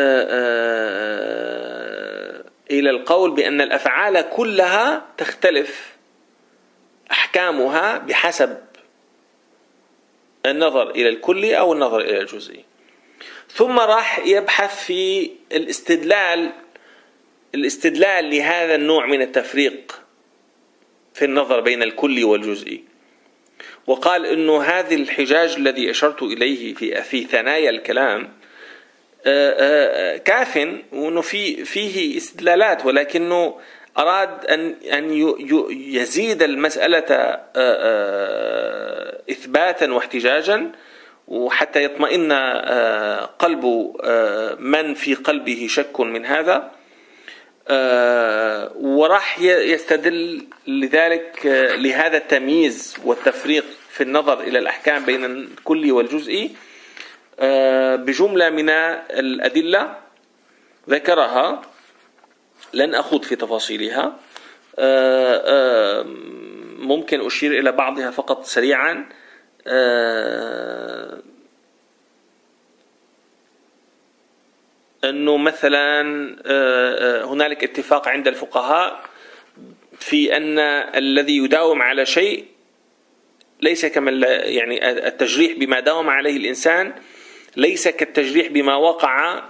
إلى القول بأن الأفعال كلها تختلف أحكامها بحسب النظر إلى الكلي أو النظر إلى الجزئي. ثم راح يبحث في الاستدلال الاستدلال لهذا النوع من التفريق في النظر بين الكلي والجزئي، وقال إنه هذه الحجاج الذي أشرت إليه في في ثنايا الكلام كاف، وإنه في فيه استدلالات، ولكنه أراد أن أن يزيد المسألة إثباتا واحتجاجا، وحتى يطمئن قلب من في قلبه شك من هذا. وراح يستدل لذلك لهذا التمييز والتفريق في النظر إلى الأحكام بين الكلي والجزئي بجملة من الأدلة ذكرها، لن أخوض في تفاصيلها، ممكن أشير إلى بعضها فقط سريعا. أنه مثلا هنالك اتفاق عند الفقهاء في أن الذي يداوم على شيء ليس كما يعني التجريح بما داوم عليه الإنسان ليس كالتجريح بما وقع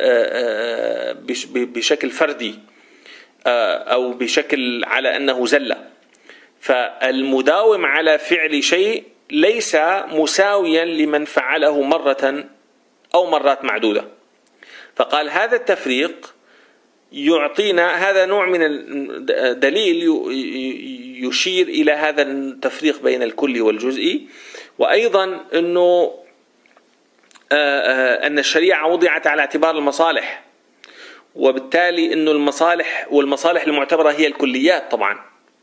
بشكل فردي أو بشكل على أنه زلة. فالمداوم على فعل شيء ليس مساويا لمن فعله مرة أو مرات معدودة. فقال هذا التفريق يعطينا هذا نوع من الدليل يشير إلى هذا التفريق بين الكلي والجزئي، وأيضا أنه أن الشريعة وضعت على اعتبار المصالح، وبالتالي أنه المصالح والمصالح المعتبرة هي الكليات طبعا،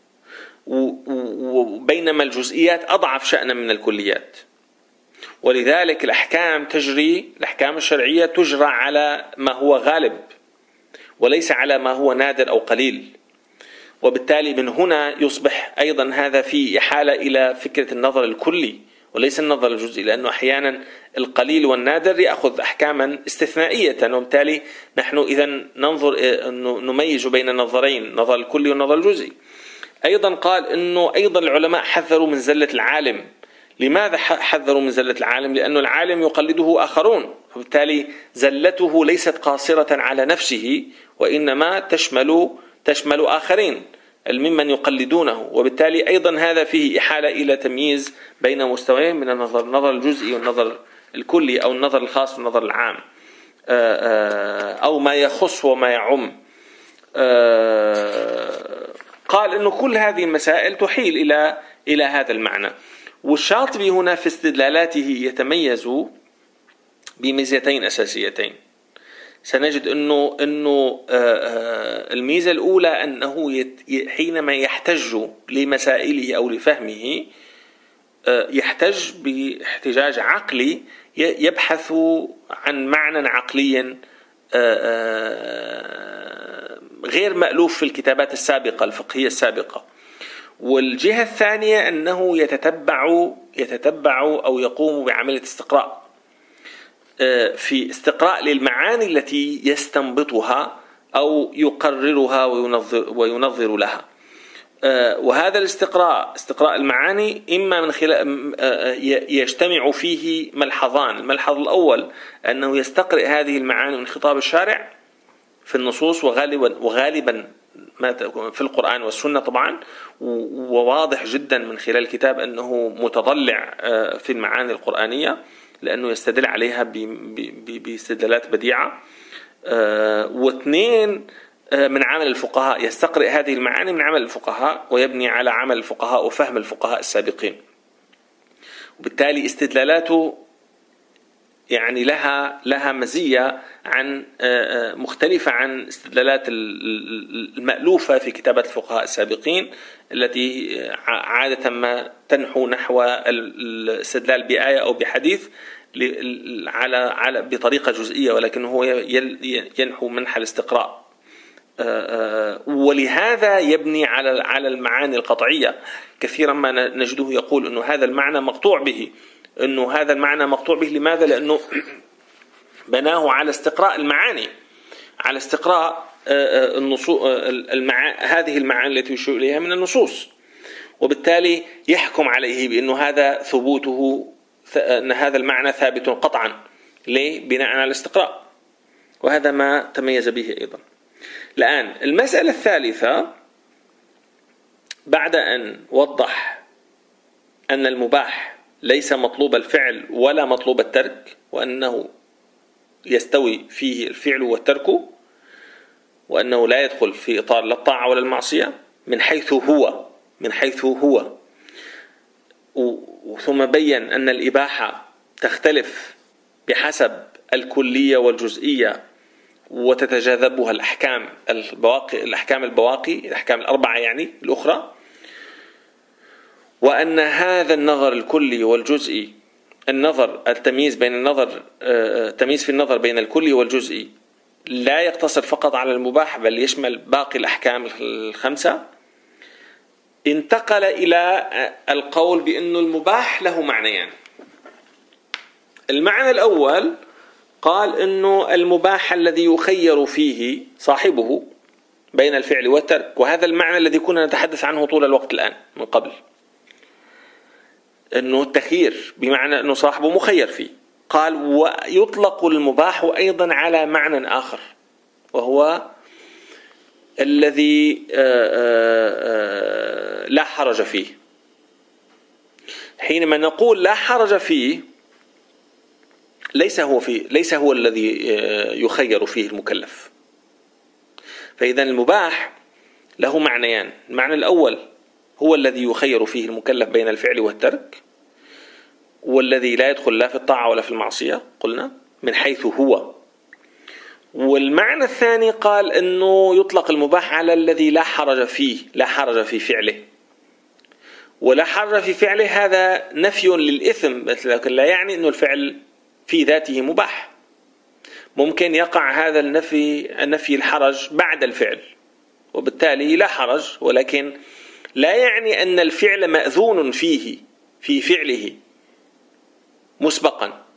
وبينما الجزئيات أضعف شأنا من الكليات. ولذلك الأحكام تجري الأحكام الشرعية تجرى على ما هو غالب وليس على ما هو نادر أو قليل. وبالتالي من هنا يصبح أيضا هذا في إحالة إلى فكرة النظر الكلي وليس النظر الجزئي، لأنه أحيانا القليل والنادر يأخذ أحكاما استثنائية، وبالتالي نحن إذا ننظر نميز بين النظرين، نظر الكلي والنظر الجزئي. أيضا قال أنه أيضا العلماء حذروا من زلة العالم. لماذا حذروا من زلة العالم؟ لأنه العالم يقلده آخرون، فبالتالي زلته ليست قاصرة على نفسه وإنما تشمل تشمل آخرين ممن يقلدونه، وبالتالي أيضا هذا فيه إحالة إلى تمييز بين مستويين من النظر، النظر الجزئي والنظر الكلي، أو النظر الخاص والنظر العام، أو ما يخص وما يعم. قال إنه كل هذه المسائل تحيل إلى إلى هذا المعنى. والشاطبي هنا في استدلالاته يتميز بميزتين أساسيتين. سنجد أنه, إنه الميزة الأولى أنه حينما يحتج لمسائله أو لفهمه يحتج باحتجاج عقلي، يبحث عن معنى عقلي غير مألوف في الكتابات السابقة الفقهية السابقة. والجهة الثانية أنه يتتبع يتتبع أو يقوم بعملية استقراء، في استقراء للمعاني التي يستنبطها أو يقررها وينظر, وينظر لها. وهذا الاستقراء استقراء المعاني إما من خلال يجتمع فيه ملحظان. الملحظ الأول أنه يستقرئ هذه المعاني من خطاب الشارع في النصوص، وغالبا وغالبا في القرآن والسنة طبعا، وواضح جدا من خلال الكتاب أنه متضلع في المعاني القرآنية لأنه يستدل عليها باستدلالات بديعة. واثنين، من عمل الفقهاء، يستقرئ هذه المعاني من عمل الفقهاء ويبني على عمل الفقهاء وفهم الفقهاء السابقين، وبالتالي استدلالاته يعني لها لها مزية عن مختلفة عن استدلالات المألوفة في كتابات الفقهاء السابقين التي عادة ما تنحو نحو الاستدلال بآية أو بحديث على على بطريقة جزئية، ولكن هو ينحو منحى الاستقراء. ولهذا يبني على على المعاني القطعية. كثيرا ما نجده يقول إنه هذا المعنى مقطوع به، إنه هذا المعنى مقطوع به. لماذا؟ لأنه بناه على استقراء المعاني، على استقراء النصوص، المع... هذه المعاني التي يشير إليها من النصوص، وبالتالي يحكم عليه بأنه هذا ثبوته، أن هذا المعنى ثابت قطعا. ليه؟ بناء على الاستقراء، وهذا ما تميز به أيضا. الآن المسألة الثالثة، بعد أن وضح أن المباح ليس مطلوب الفعل ولا مطلوب الترك، وأنه يستوي فيه الفعل والترك، وأنه لا يدخل في إطار لا الطاعة ولا المعصية من حيث هو من حيث هو ثم بين أن الإباحة تختلف بحسب الكلية والجزئية، وتتجاذبها الأحكام البواقي الأحكام البواقي الأحكام الأربعة يعني الأخرى، وأن هذا النظر الكلي والجزئي، النظر التمييز بين النظر تمييز في النظر بين الكلي والجزئي لا يقتصر فقط على المباح بل يشمل باقي الأحكام الخمسة. انتقل إلى القول بأن المباح له معنيان. المعنى الأول قال أنه المباح الذي يخير فيه صاحبه بين الفعل والترك، وهذا المعنى الذي كنا نتحدث عنه طول الوقت الآن من قبل، أنه التخيير بمعنى أنه صاحبه مخير فيه. قال ويطلق المباح أيضا على معنى آخر، وهو الذي لا حرج فيه. حينما نقول لا حرج فيه، ليس هو فيه ليس هو الذي يخير فيه المكلف. فإذا المباح له معنيان. المعنى الأول هو الذي يخير فيه المكلف بين الفعل والترك، والذي لا يدخل لا في الطاعة ولا في المعصية قلنا من حيث هو. والمعنى الثاني قال أنه يطلق المباح على الذي لا حرج فيه لا حرج في فعله. ولا حرج في فعله هذا نفي للإثم، لكن لا يعني أنه الفعل في ذاته مباح. ممكن يقع هذا النفي النفي الحرج بعد الفعل، وبالتالي لا حرج، ولكن لا يعني أن الفعل مأذون فيه في فعله مسبقا.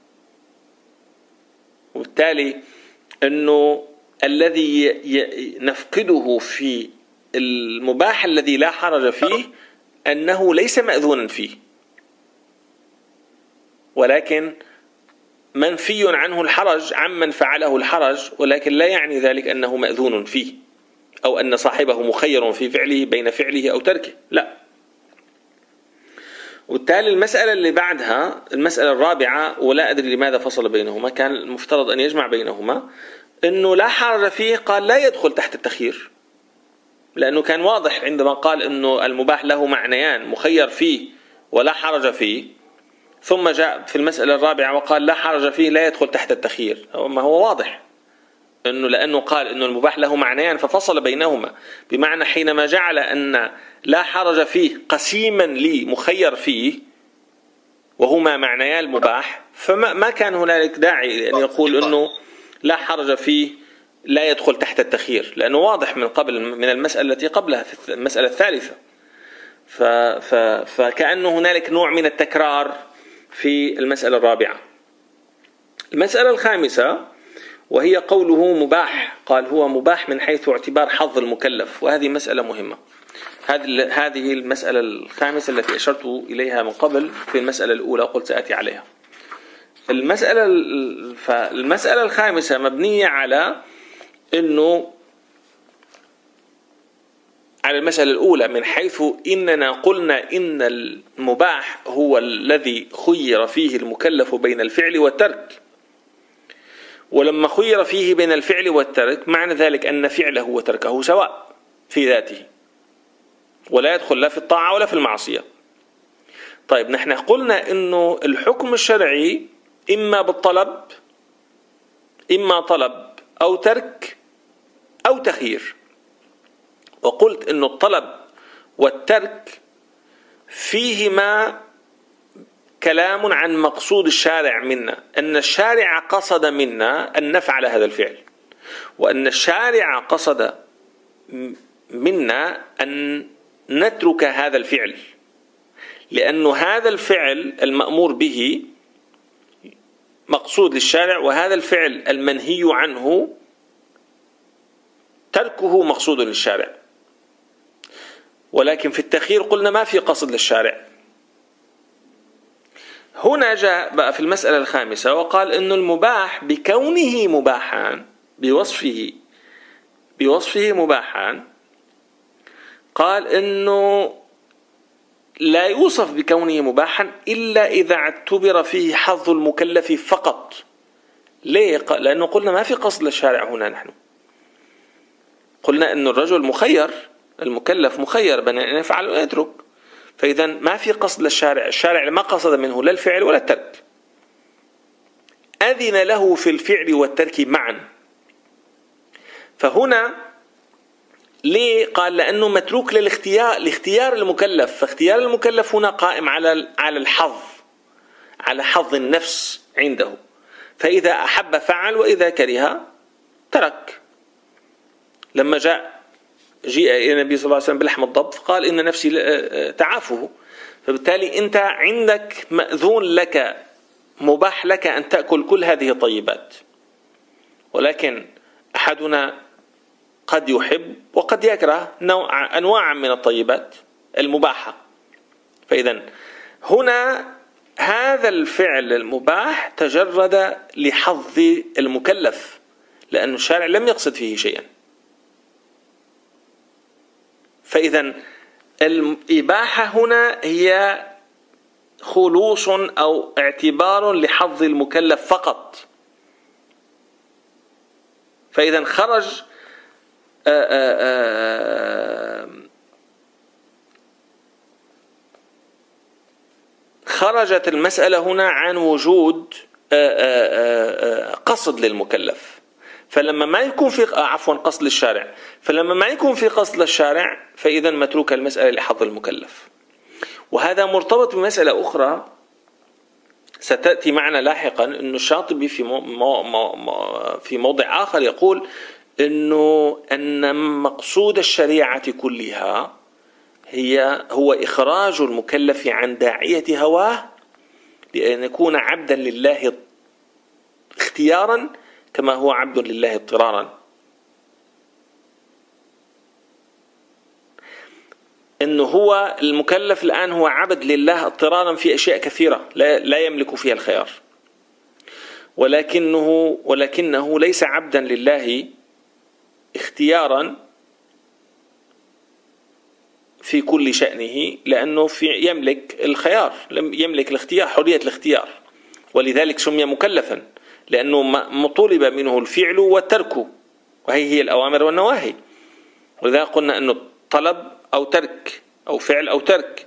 وبالتالي أنه الذي نفقده في المباح الذي لا حرج فيه أنه ليس مأذونا فيه، ولكن منفي عنه الحرج عمن فعله الحرج، ولكن لا يعني ذلك أنه مأذون فيه أو أن صاحبه مخير في فعله بين فعله أو تركه، لا. وبالتالي المسألة اللي بعدها المسألة الرابعة، ولا أدري لماذا فصل بينهما، كان المفترض أن يجمع بينهما، أنه لا حرج فيه قال لا يدخل تحت التخيير، لأنه كان واضح عندما قال أنه المباح له معنيان، مخير فيه ولا حرج فيه، ثم جاء في المسألة الرابعة وقال لا حرج فيه لا يدخل تحت التخيير. ما هو واضح أنه لأنه قال أنه المباح له معنيان ففصل بينهما، بمعنى حينما جعل أن لا حرج فيه قسيما لي مخير فيه وهما معنيا المباح، فما كان هنالك داعي أن يقول أنه لا حرج فيه لا يدخل تحت التخيير، لأنه واضح من قبل من المسألة التي قبلها في المسألة الثالثة. فكأنه هنالك نوع من التكرار في المسألة الرابعة. المسألة الخامسة وهي قوله مباح، قال هو مباح من حيث اعتبار حظ المكلف، وهذه مسألة مهمة. هذه المسألة الخامسة التي أشرت إليها من قبل في المسألة الأولى وقلت سأتي عليها. المسألة فالمسألة الخامسة مبنية على أنه على المسألة الأولى، من حيث إننا قلنا إن المباح هو الذي خير فيه المكلف بين الفعل والترك، ولما خير فيه بين الفعل والترك معنى ذلك أن فعله وتركه سواء في ذاته، ولا يدخل لا في الطاعة ولا في المعصية. طيب نحن قلنا إنه الحكم الشرعي إما بالطلب، إما طلب أو ترك أو تخيير، وقلت إنه الطلب والترك فيهما كلام عن مقصود الشارع منا، أن الشارع قصد منا أن نفعل هذا الفعل، وأن الشارع قصد منا أن نترك هذا الفعل، لأن هذا الفعل المأمور به مقصود للشارع، وهذا الفعل المنهي عنه تركه مقصود للشارع. ولكن في التخيير قلنا ما في قصد للشارع. هنا جاء بقى في المسألة الخامسة وقال إنه المباح بكونه مباحا بوصفه بوصفه مباحا، قال إنه لا يوصف بكونه مباحا إلا إذا اعتبر فيه حظ المكلف فقط. ليه؟ لأنه قلنا ما في قصد للشارع هنا. نحن قلنا إنه الرجل مخير، المكلف مخير بين أن يفعل ويترك، فإذا ما في قصد للشارع، الشارع ما قصد منه لا الفعل ولا الترك، أذن له في الفعل والترك معا. فهنا ليه؟ قال لأنه متروك للاختيار، لاختيار المكلف، فاختيار المكلف هنا قائم على على الحظ، على حظ النفس عنده، فإذا أحب فعل وإذا كره ترك. لما جاء جيء إلى النبي صلى الله عليه وسلم بلحم الضب قال إن نفسي تعافه، فبالتالي أنت عندك مأذون لك، مباح لك أن تأكل كل هذه الطيبات، ولكن أحدنا قد يحب وقد يكره نوع أنواع من الطيبات المباحة. فإذا هنا هذا الفعل المباح تجرد لحظ المكلف، لأن الشارع لم يقصد فيه شيئا. فإذا الإباحة هنا هي خلوص أو اعتبار لحظ المكلف فقط. فإذا خرج آآ آآ خرجت المسألة هنا عن وجود آآ آآ قصد للمكلف. فلما ما يكون في عفوا قصد للشارع، فلما ما يكون في قصد للشارع فإذا متروك المسألة لحظ المكلف. وهذا مرتبط بمسألة أخرى ستأتي معنا لاحقا، أن الشاطبي في مو مو في موضع آخر يقول إنه أن مقصود الشريعة كلها هي هو إخراج المكلف عن داعية هواه لأن يكون عبدا لله اختيارا كما هو عبد لله اضطرارا. إنه هو المكلف الآن هو عبد لله اضطرارا في أشياء كثيرة لا, لا يملك فيها الخيار، ولكنه ولكنه ليس عبدا لله اختيارا في كل شأنه، لأنه في يملك الخيار، يملك الاختيار، حرية الاختيار، ولذلك سمي مكلفا، لأنه مطلب منه الفعل والترك، وهي هي الأوامر والنواهي. ولذلك قلنا أنه طلب أو ترك أو فعل أو ترك.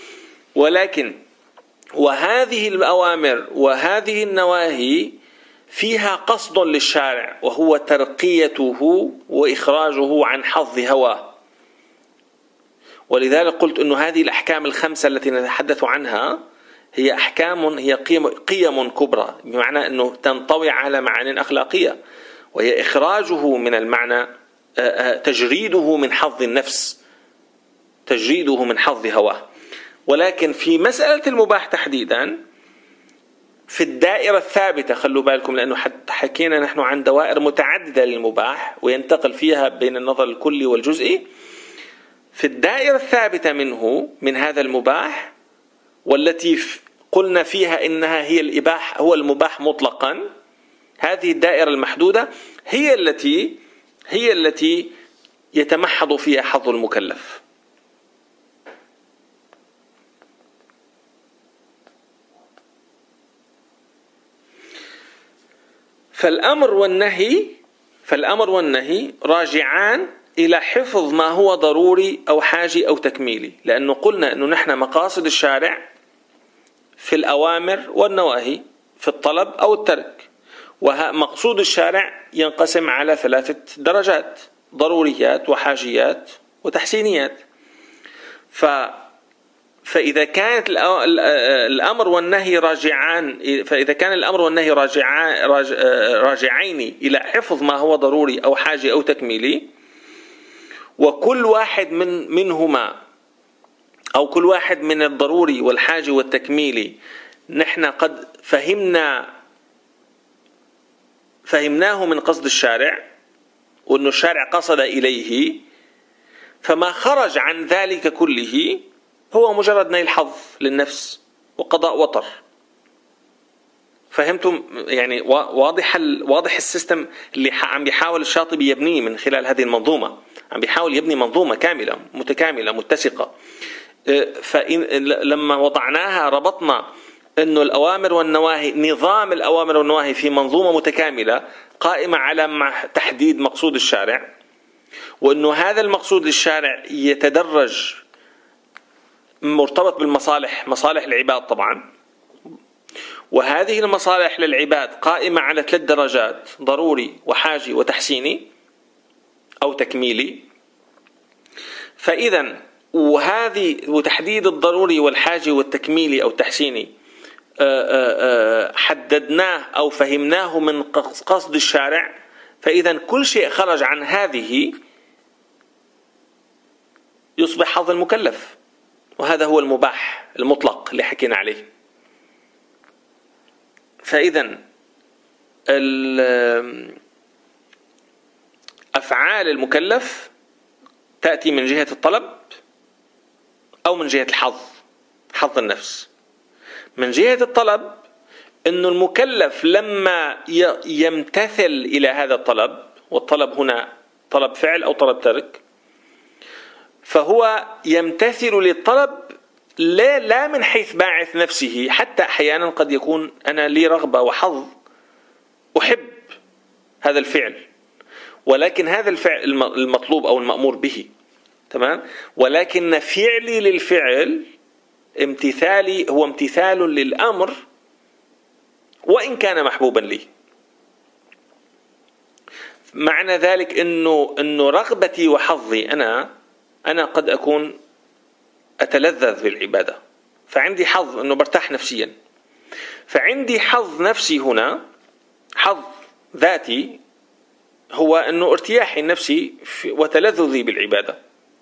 ولكن وهذه الأوامر وهذه النواهي فيها قصد للشارع وهو ترقيته وإخراجه عن حظ هواه. ولذلك قلت أن هذه الأحكام الخمسة التي نتحدث عنها هي أحكام هي قيم, قيم كبرى، بمعنى أنه تنطوي على معاني أخلاقية، وهي إخراجه من المعنى، تجريده من حظ النفس، تجريده من حظ هواه. ولكن في مسألة المباح تحديدا في الدائرة الثابتة، خلوا بالكم، لأنه حكينا نحن عن دوائر متعددة للمباح وينتقل فيها بين النظر الكلي والجزئي. في الدائرة الثابتة منه من هذا المباح، والتي قلنا فيها إنها هي الإباحة، هو المباح مطلقا، هذه الدائرة المحدودة هي التي هي التي يتمحض فيها حظ المكلف. فالأمر والنهي فالأمر والنهي راجعان إلى حفظ ما هو ضروري أو حاجي أو تكميلي، لأنه قلنا أنه نحن مقاصد الشارع في الأوامر والنواهي، في الطلب أو الترك، ومقصود الشارع ينقسم على ثلاثة درجات: ضروريات وحاجيات وتحسينيات. ف فإذا كانت الأمر والنهي راجعان فإذا كان الأمر والنهي راجعان راجعين إلى حفظ ما هو ضروري أو حاجي أو تكميلي، وكل واحد من منهما أو كل واحد من الضروري والحاجي والتكميلي نحن قد فهمنا فهمناه من قصد الشارع، وأن الشارع قصد إليه، فما خرج عن ذلك كله هو مجرد نيل حظ للنفس وقضاء وطر. فهمتم؟ يعني واضح واضح السيستم اللي عم بيحاول الشاطبي يبنيه من خلال هذه المنظومة، عم بيحاول يبني منظومة كاملة متكاملة متسقة. فلما وضعناها ربطنا أنه الأوامر والنواهي، نظام الأوامر والنواهي في منظومة متكاملة قائمة على تحديد مقصود الشارع، وأنه هذا المقصود للشارع يتدرج مرتبط بالمصالح، مصالح العباد طبعا، وهذه المصالح للعباد قائمة على ثلاث درجات: ضروري وحاجي وتحسيني أو تكميلي. فإذا وهذه وتحديد الضروري والحاجي والتكميلي أو التحسيني حددناه أو فهمناه من قصد الشارع، فإذا كل شيء خرج عن هذه يصبح حظ المكلف، وهذا هو المباح المطلق اللي حكينا عليه. فإذا أفعال المكلف تأتي من جهة الطلب أو من جهة الحظ، حظ النفس. من جهة الطلب أن المكلف لما يمتثل إلى هذا الطلب، والطلب هنا طلب فعل أو طلب ترك، فهو يمتثل للطلب لا, لا من حيث باعث نفسه، حتى أحيانا قد يكون أنا لي رغبة وحظ أحب هذا الفعل، ولكن هذا الفعل المطلوب أو المأمور به، تمام، ولكن فعلي للفعل امتثالي هو امتثال للأمر وإن كان محبوبا لي. معنى ذلك إنه إنه رغبتي وحظي أنا أنا قد أكون أتلذذ بالعبادة، فعندي حظ إنه برتاح نفسيا، فعندي حظ نفسي هنا، حظ ذاتي هو إنه ارتياحي النفسي وتلذذي بالعبادة.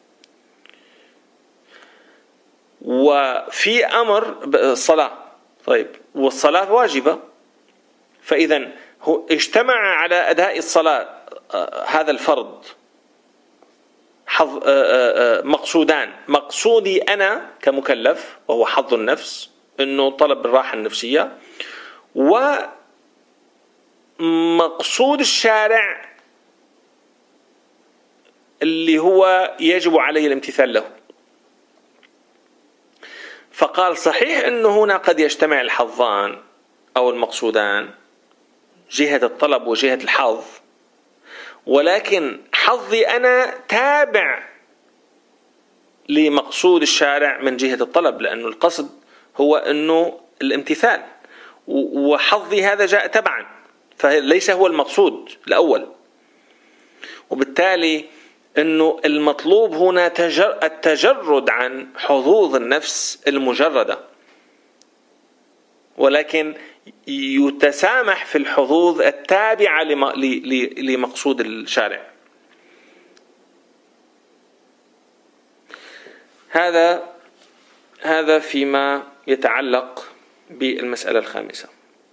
وفي أمر الصلاة، طيب، والصلاة واجبة، فإذا هو اجتمع على أداء الصلاة هذا الفرض حظ مقصودان: مقصودي أنا كمكلف وهو حظ النفس إنه طلب الراحة النفسية، ومقصود الشارع اللي هو يجب علي الامتثال له. فقال صحيح أنه هنا قد يجتمع الحظان أو المقصودان، جهة الطلب وجهة الحظ، ولكن حظي أنا تابع لمقصود الشارع من جهة الطلب، لأنه القصد هو أنه الامتثال، وحظي هذا جاء تبعا. فليس هو المقصود الأول. وبالتالي أنه المطلوب هنا التجرد عن حظوظ النفس المجردة، ولكن يتسامح في الحظوظ التابعة لمقصود الشارع. هذا هذا فيما يتعلق بالمسألة الخامسة.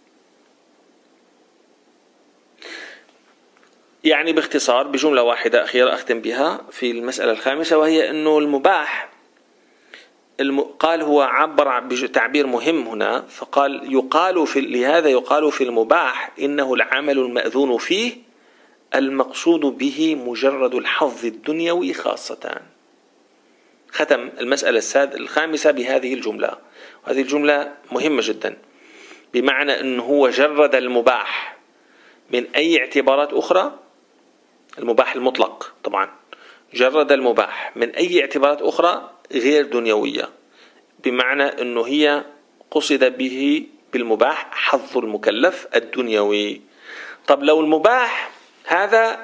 يعني باختصار بجملة واحدة أخيرة أختم بها في المسألة الخامسة، وهي أنه المباح الم... قال هو عبر بتعبير مهم هنا، فقال يقال في لهذا يقال في المباح إنه العمل المأذون فيه المقصود به مجرد الحظ الدنيوي خاصة. ختم المسألة السادسة الخامسة بهذه الجملة، وهذه الجملة مهمة جدا، بمعنى أنه هو جرد المباح من أي اعتبارات أخرى، المباح المطلق طبعا، جرد المباح من أي اعتبارات أخرى غير دنيوية، بمعنى أنه هي قصد به بالمباح حظ المكلف الدنيوي. طب لو المباح هذا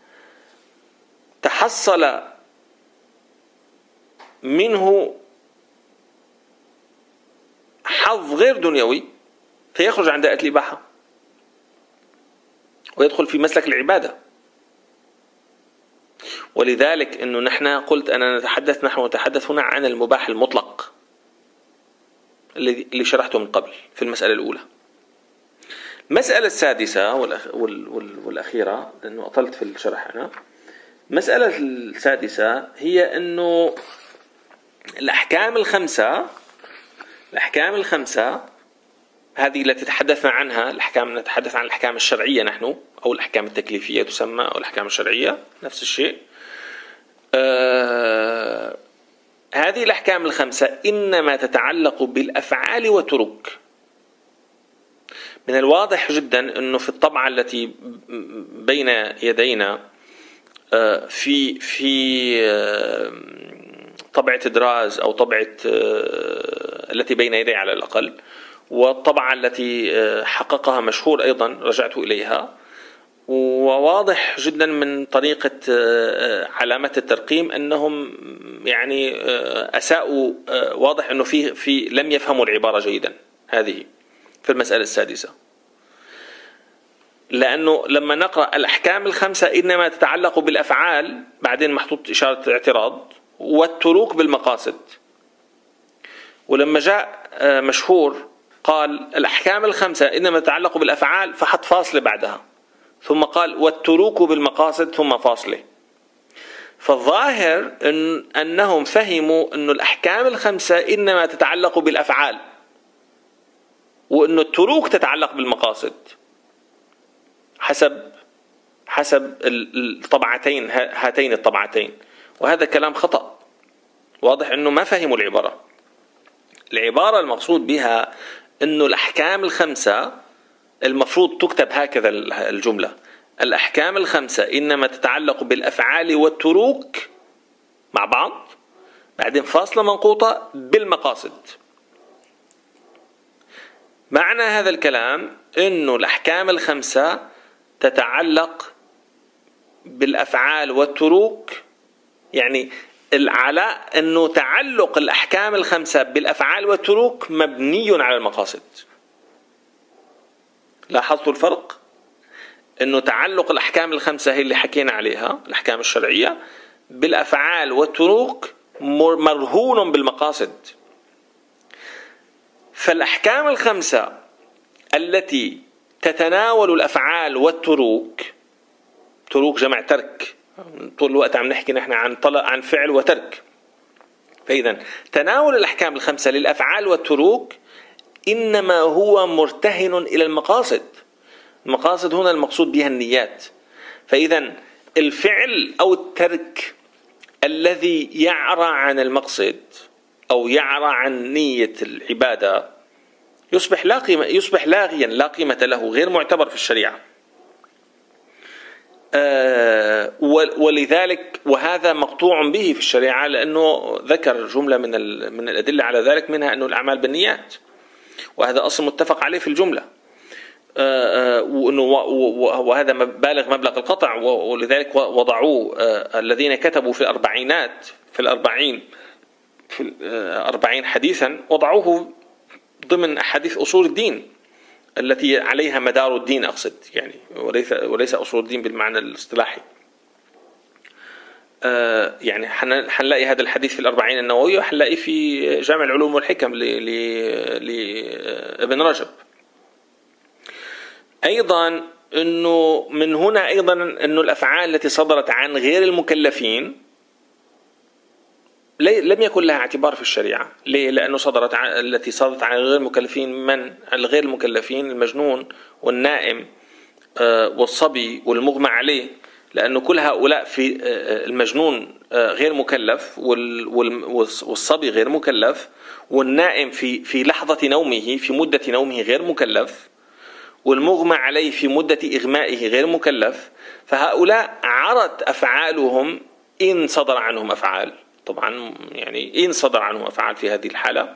تحصل منه حظ غير دنيوي فيخرج عن دائرة الإباحة ويدخل في مسلك العبادة. ولذلك أنه نحن قلت أنا نتحدث نحن نتحدث هنا عن المباح المطلق اللي شرحته من قبل في المسألة الأولى. المسألة السادسة والأخيرة لأنه أطلت في الشرح أنا، المسألة السادسة هي أنه الأحكام الخمسة الأحكام الخمسة هذه التي تحدثنا عنها، الأحكام نتحدث عن الأحكام الشرعية نحن، أو الأحكام التكليفية تسمى، أو الأحكام الشرعية نفس الشيء. آه هذه الأحكام الخمسة إنما تتعلق بالأفعال والترك. من الواضح جدا أنه في الطبعة التي بين يدينا آه في في آه طبعة دراز أو طبعة آه التي بين يدي على الأقل، والطبعة التي حققها مشهور أيضا رجعت إليها، وواضح جدا من طريقة علامة الترقيم أنهم يعني أساءوا، واضح أنه في في لم يفهموا العبارة جيدا هذه في المسألة السادسة، لأنه لما نقرأ الأحكام الخمسة إنما تتعلق بالأفعال، بعدين محطوط إشارة اعتراض، والتروك بالمقاصد، ولما جاء مشهور قال الأحكام الخمسة إنما تتعلق بالأفعال فحط فاصلة بعدها، ثم قال والتروك بالمقاصد ثم فاصلة. فالظاهر إن أنهم فهموا أن الأحكام الخمسة إنما تتعلق بالأفعال، وأن التروك تتعلق بالمقاصد حسب حسب الطبعتين هاتين الطبعتين، وهذا كلام خطأ. واضح أنه ما فهموا العبارة. العبارة المقصود بها أنه الأحكام الخمسة المفروض تكتب هكذا الجملة: الأحكام الخمسة إنما تتعلق بالأفعال والتروك مع بعض، بعدين فاصلة منقوطة بالمقاصد. معنى هذا الكلام أنه الأحكام الخمسة تتعلق بالأفعال والتروك، يعني العلاء أنه تعلق الأحكام الخمسة بالأفعال والتروك مبني على المقاصد. لاحظتوا الفرق؟ أنه تعلق الأحكام الخمسة هي اللي حكينا عليها الأحكام الشرعية بالأفعال والتروك مرهون بالمقاصد. فالأحكام الخمسة التي تتناول الأفعال والتروك، تروك جمع ترك، طول الوقت عم نحكي نحن عن طلق عن فعل وترك، فإذا تناول الأحكام الخمسة للأفعال والتروك إنما هو مرتهن إلى المقاصد. المقاصد هنا المقصود بها النيات. فإذا الفعل أو الترك الذي يعرى عن المقصد أو يعرى عن نية العبادة يصبح لا قيمة، يصبح لاغيا لا قيمة له، غير معتبر في الشريعة. آه ولذلك وهذا مقطوع به في الشريعة، لأنه ذكر جملة من من الأدلة على ذلك، منها أنه الأعمال بالنيات، وهذا أصل متفق عليه في الجملة. وهذا بالغ مبلغ القطع، ولذلك وضعوه الذين كتبوا في الأربعينات في الأربعين في الأربعين حديثا وضعوه ضمن أحاديث أصول الدين التي عليها مدار الدين، أقصد يعني، وليس وليس أصول الدين بالمعنى الاصطلاحي. يعني حنلاقي هذا الحديث في الأربعين النووية، وحنلاقي في جامع العلوم والحكم لابن رجب. أيضا أنه من هنا أيضا أنه الأفعال التي صدرت عن غير المكلفين لم يكن لها اعتبار في الشريعة. ليه؟ لأنه صدرت عن التي صدرت عن غير المكلفين، من الغير المكلفين؟ المجنون والنائم والصبي والمغمى عليه، لأنه كل هؤلاء في المجنون غير مكلف، والصبي غير مكلف، والنائم في في لحظة نومه في مدة نومه غير مكلف، والمغمى عليه في مدة إغمائه غير مكلف. فهؤلاء عرت أفعالهم إن صدر عنهم أفعال، طبعا يعني إن صدر عنهم أفعال في هذه الحالة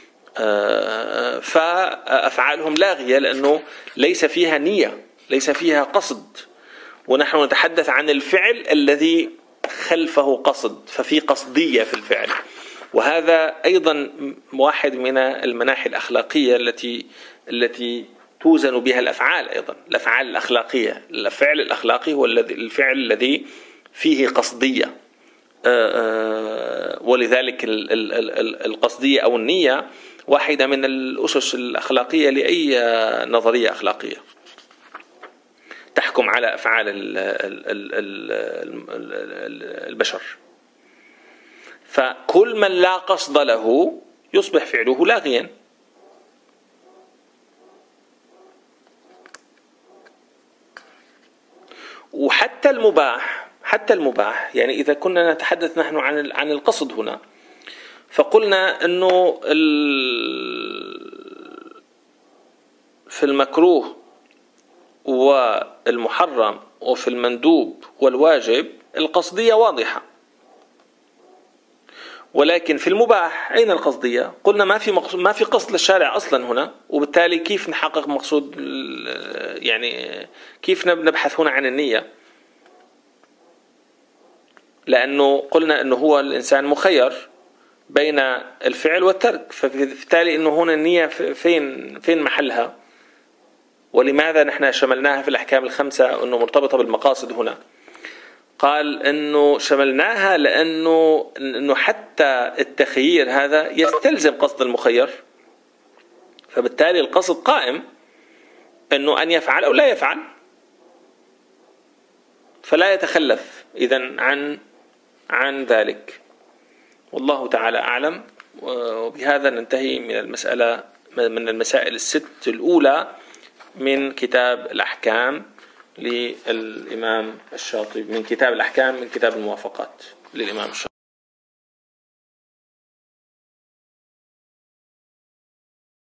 فأفعالهم لاغية، لأنه ليس فيها نية، ليس فيها قصد. ونحن نتحدث عن الفعل الذي خلفه قصد، ففي قصدية في الفعل. وهذا أيضا واحد من المناحي الأخلاقية التي التي توزن بها الأفعال. أيضا الأفعال الأخلاقية، الفعل الأخلاقي هو الفعل الذي فيه قصدية، ولذلك القصدية أو النية واحدة من الأسس الأخلاقية لأي نظرية أخلاقية تحكم على أفعال البشر. فكل من لا قصد له يصبح فعله لاغيا. وحتى المباح، حتى المباح يعني إذا كنا نتحدث نحن عن عن القصد هنا، فقلنا أنه في المكروه والمحرم وفي المندوب والواجب القصدية واضحة، ولكن في المباح أين القصدية؟ قلنا ما في مقصود، ما في قصد للشارع أصلا هنا، وبالتالي كيف نحقق مقصود؟ يعني كيف نبحث هنا عن النية؟ لأنه قلنا أنه هو الإنسان مخير بين الفعل والترك، فبالتالي أنه هنا النية فين فين محلها؟ ولماذا نحن شملناها في الأحكام الخمسة أنه مرتبطة بالمقاصد هنا؟ قال أنه شملناها لأنه أنه حتى التخيير هذا يستلزم قصد المخير، فبالتالي القصد قائم أنه أن يفعل أو لا يفعل، فلا يتخلف إذن عن عن ذلك. والله تعالى أعلم. وبهذا ننتهي من المسألة من المسائل الست الأولى من كتاب الأحكام للإمام الشاطبي، من كتاب الأحكام من كتاب الموافقات للإمام الشاطبي.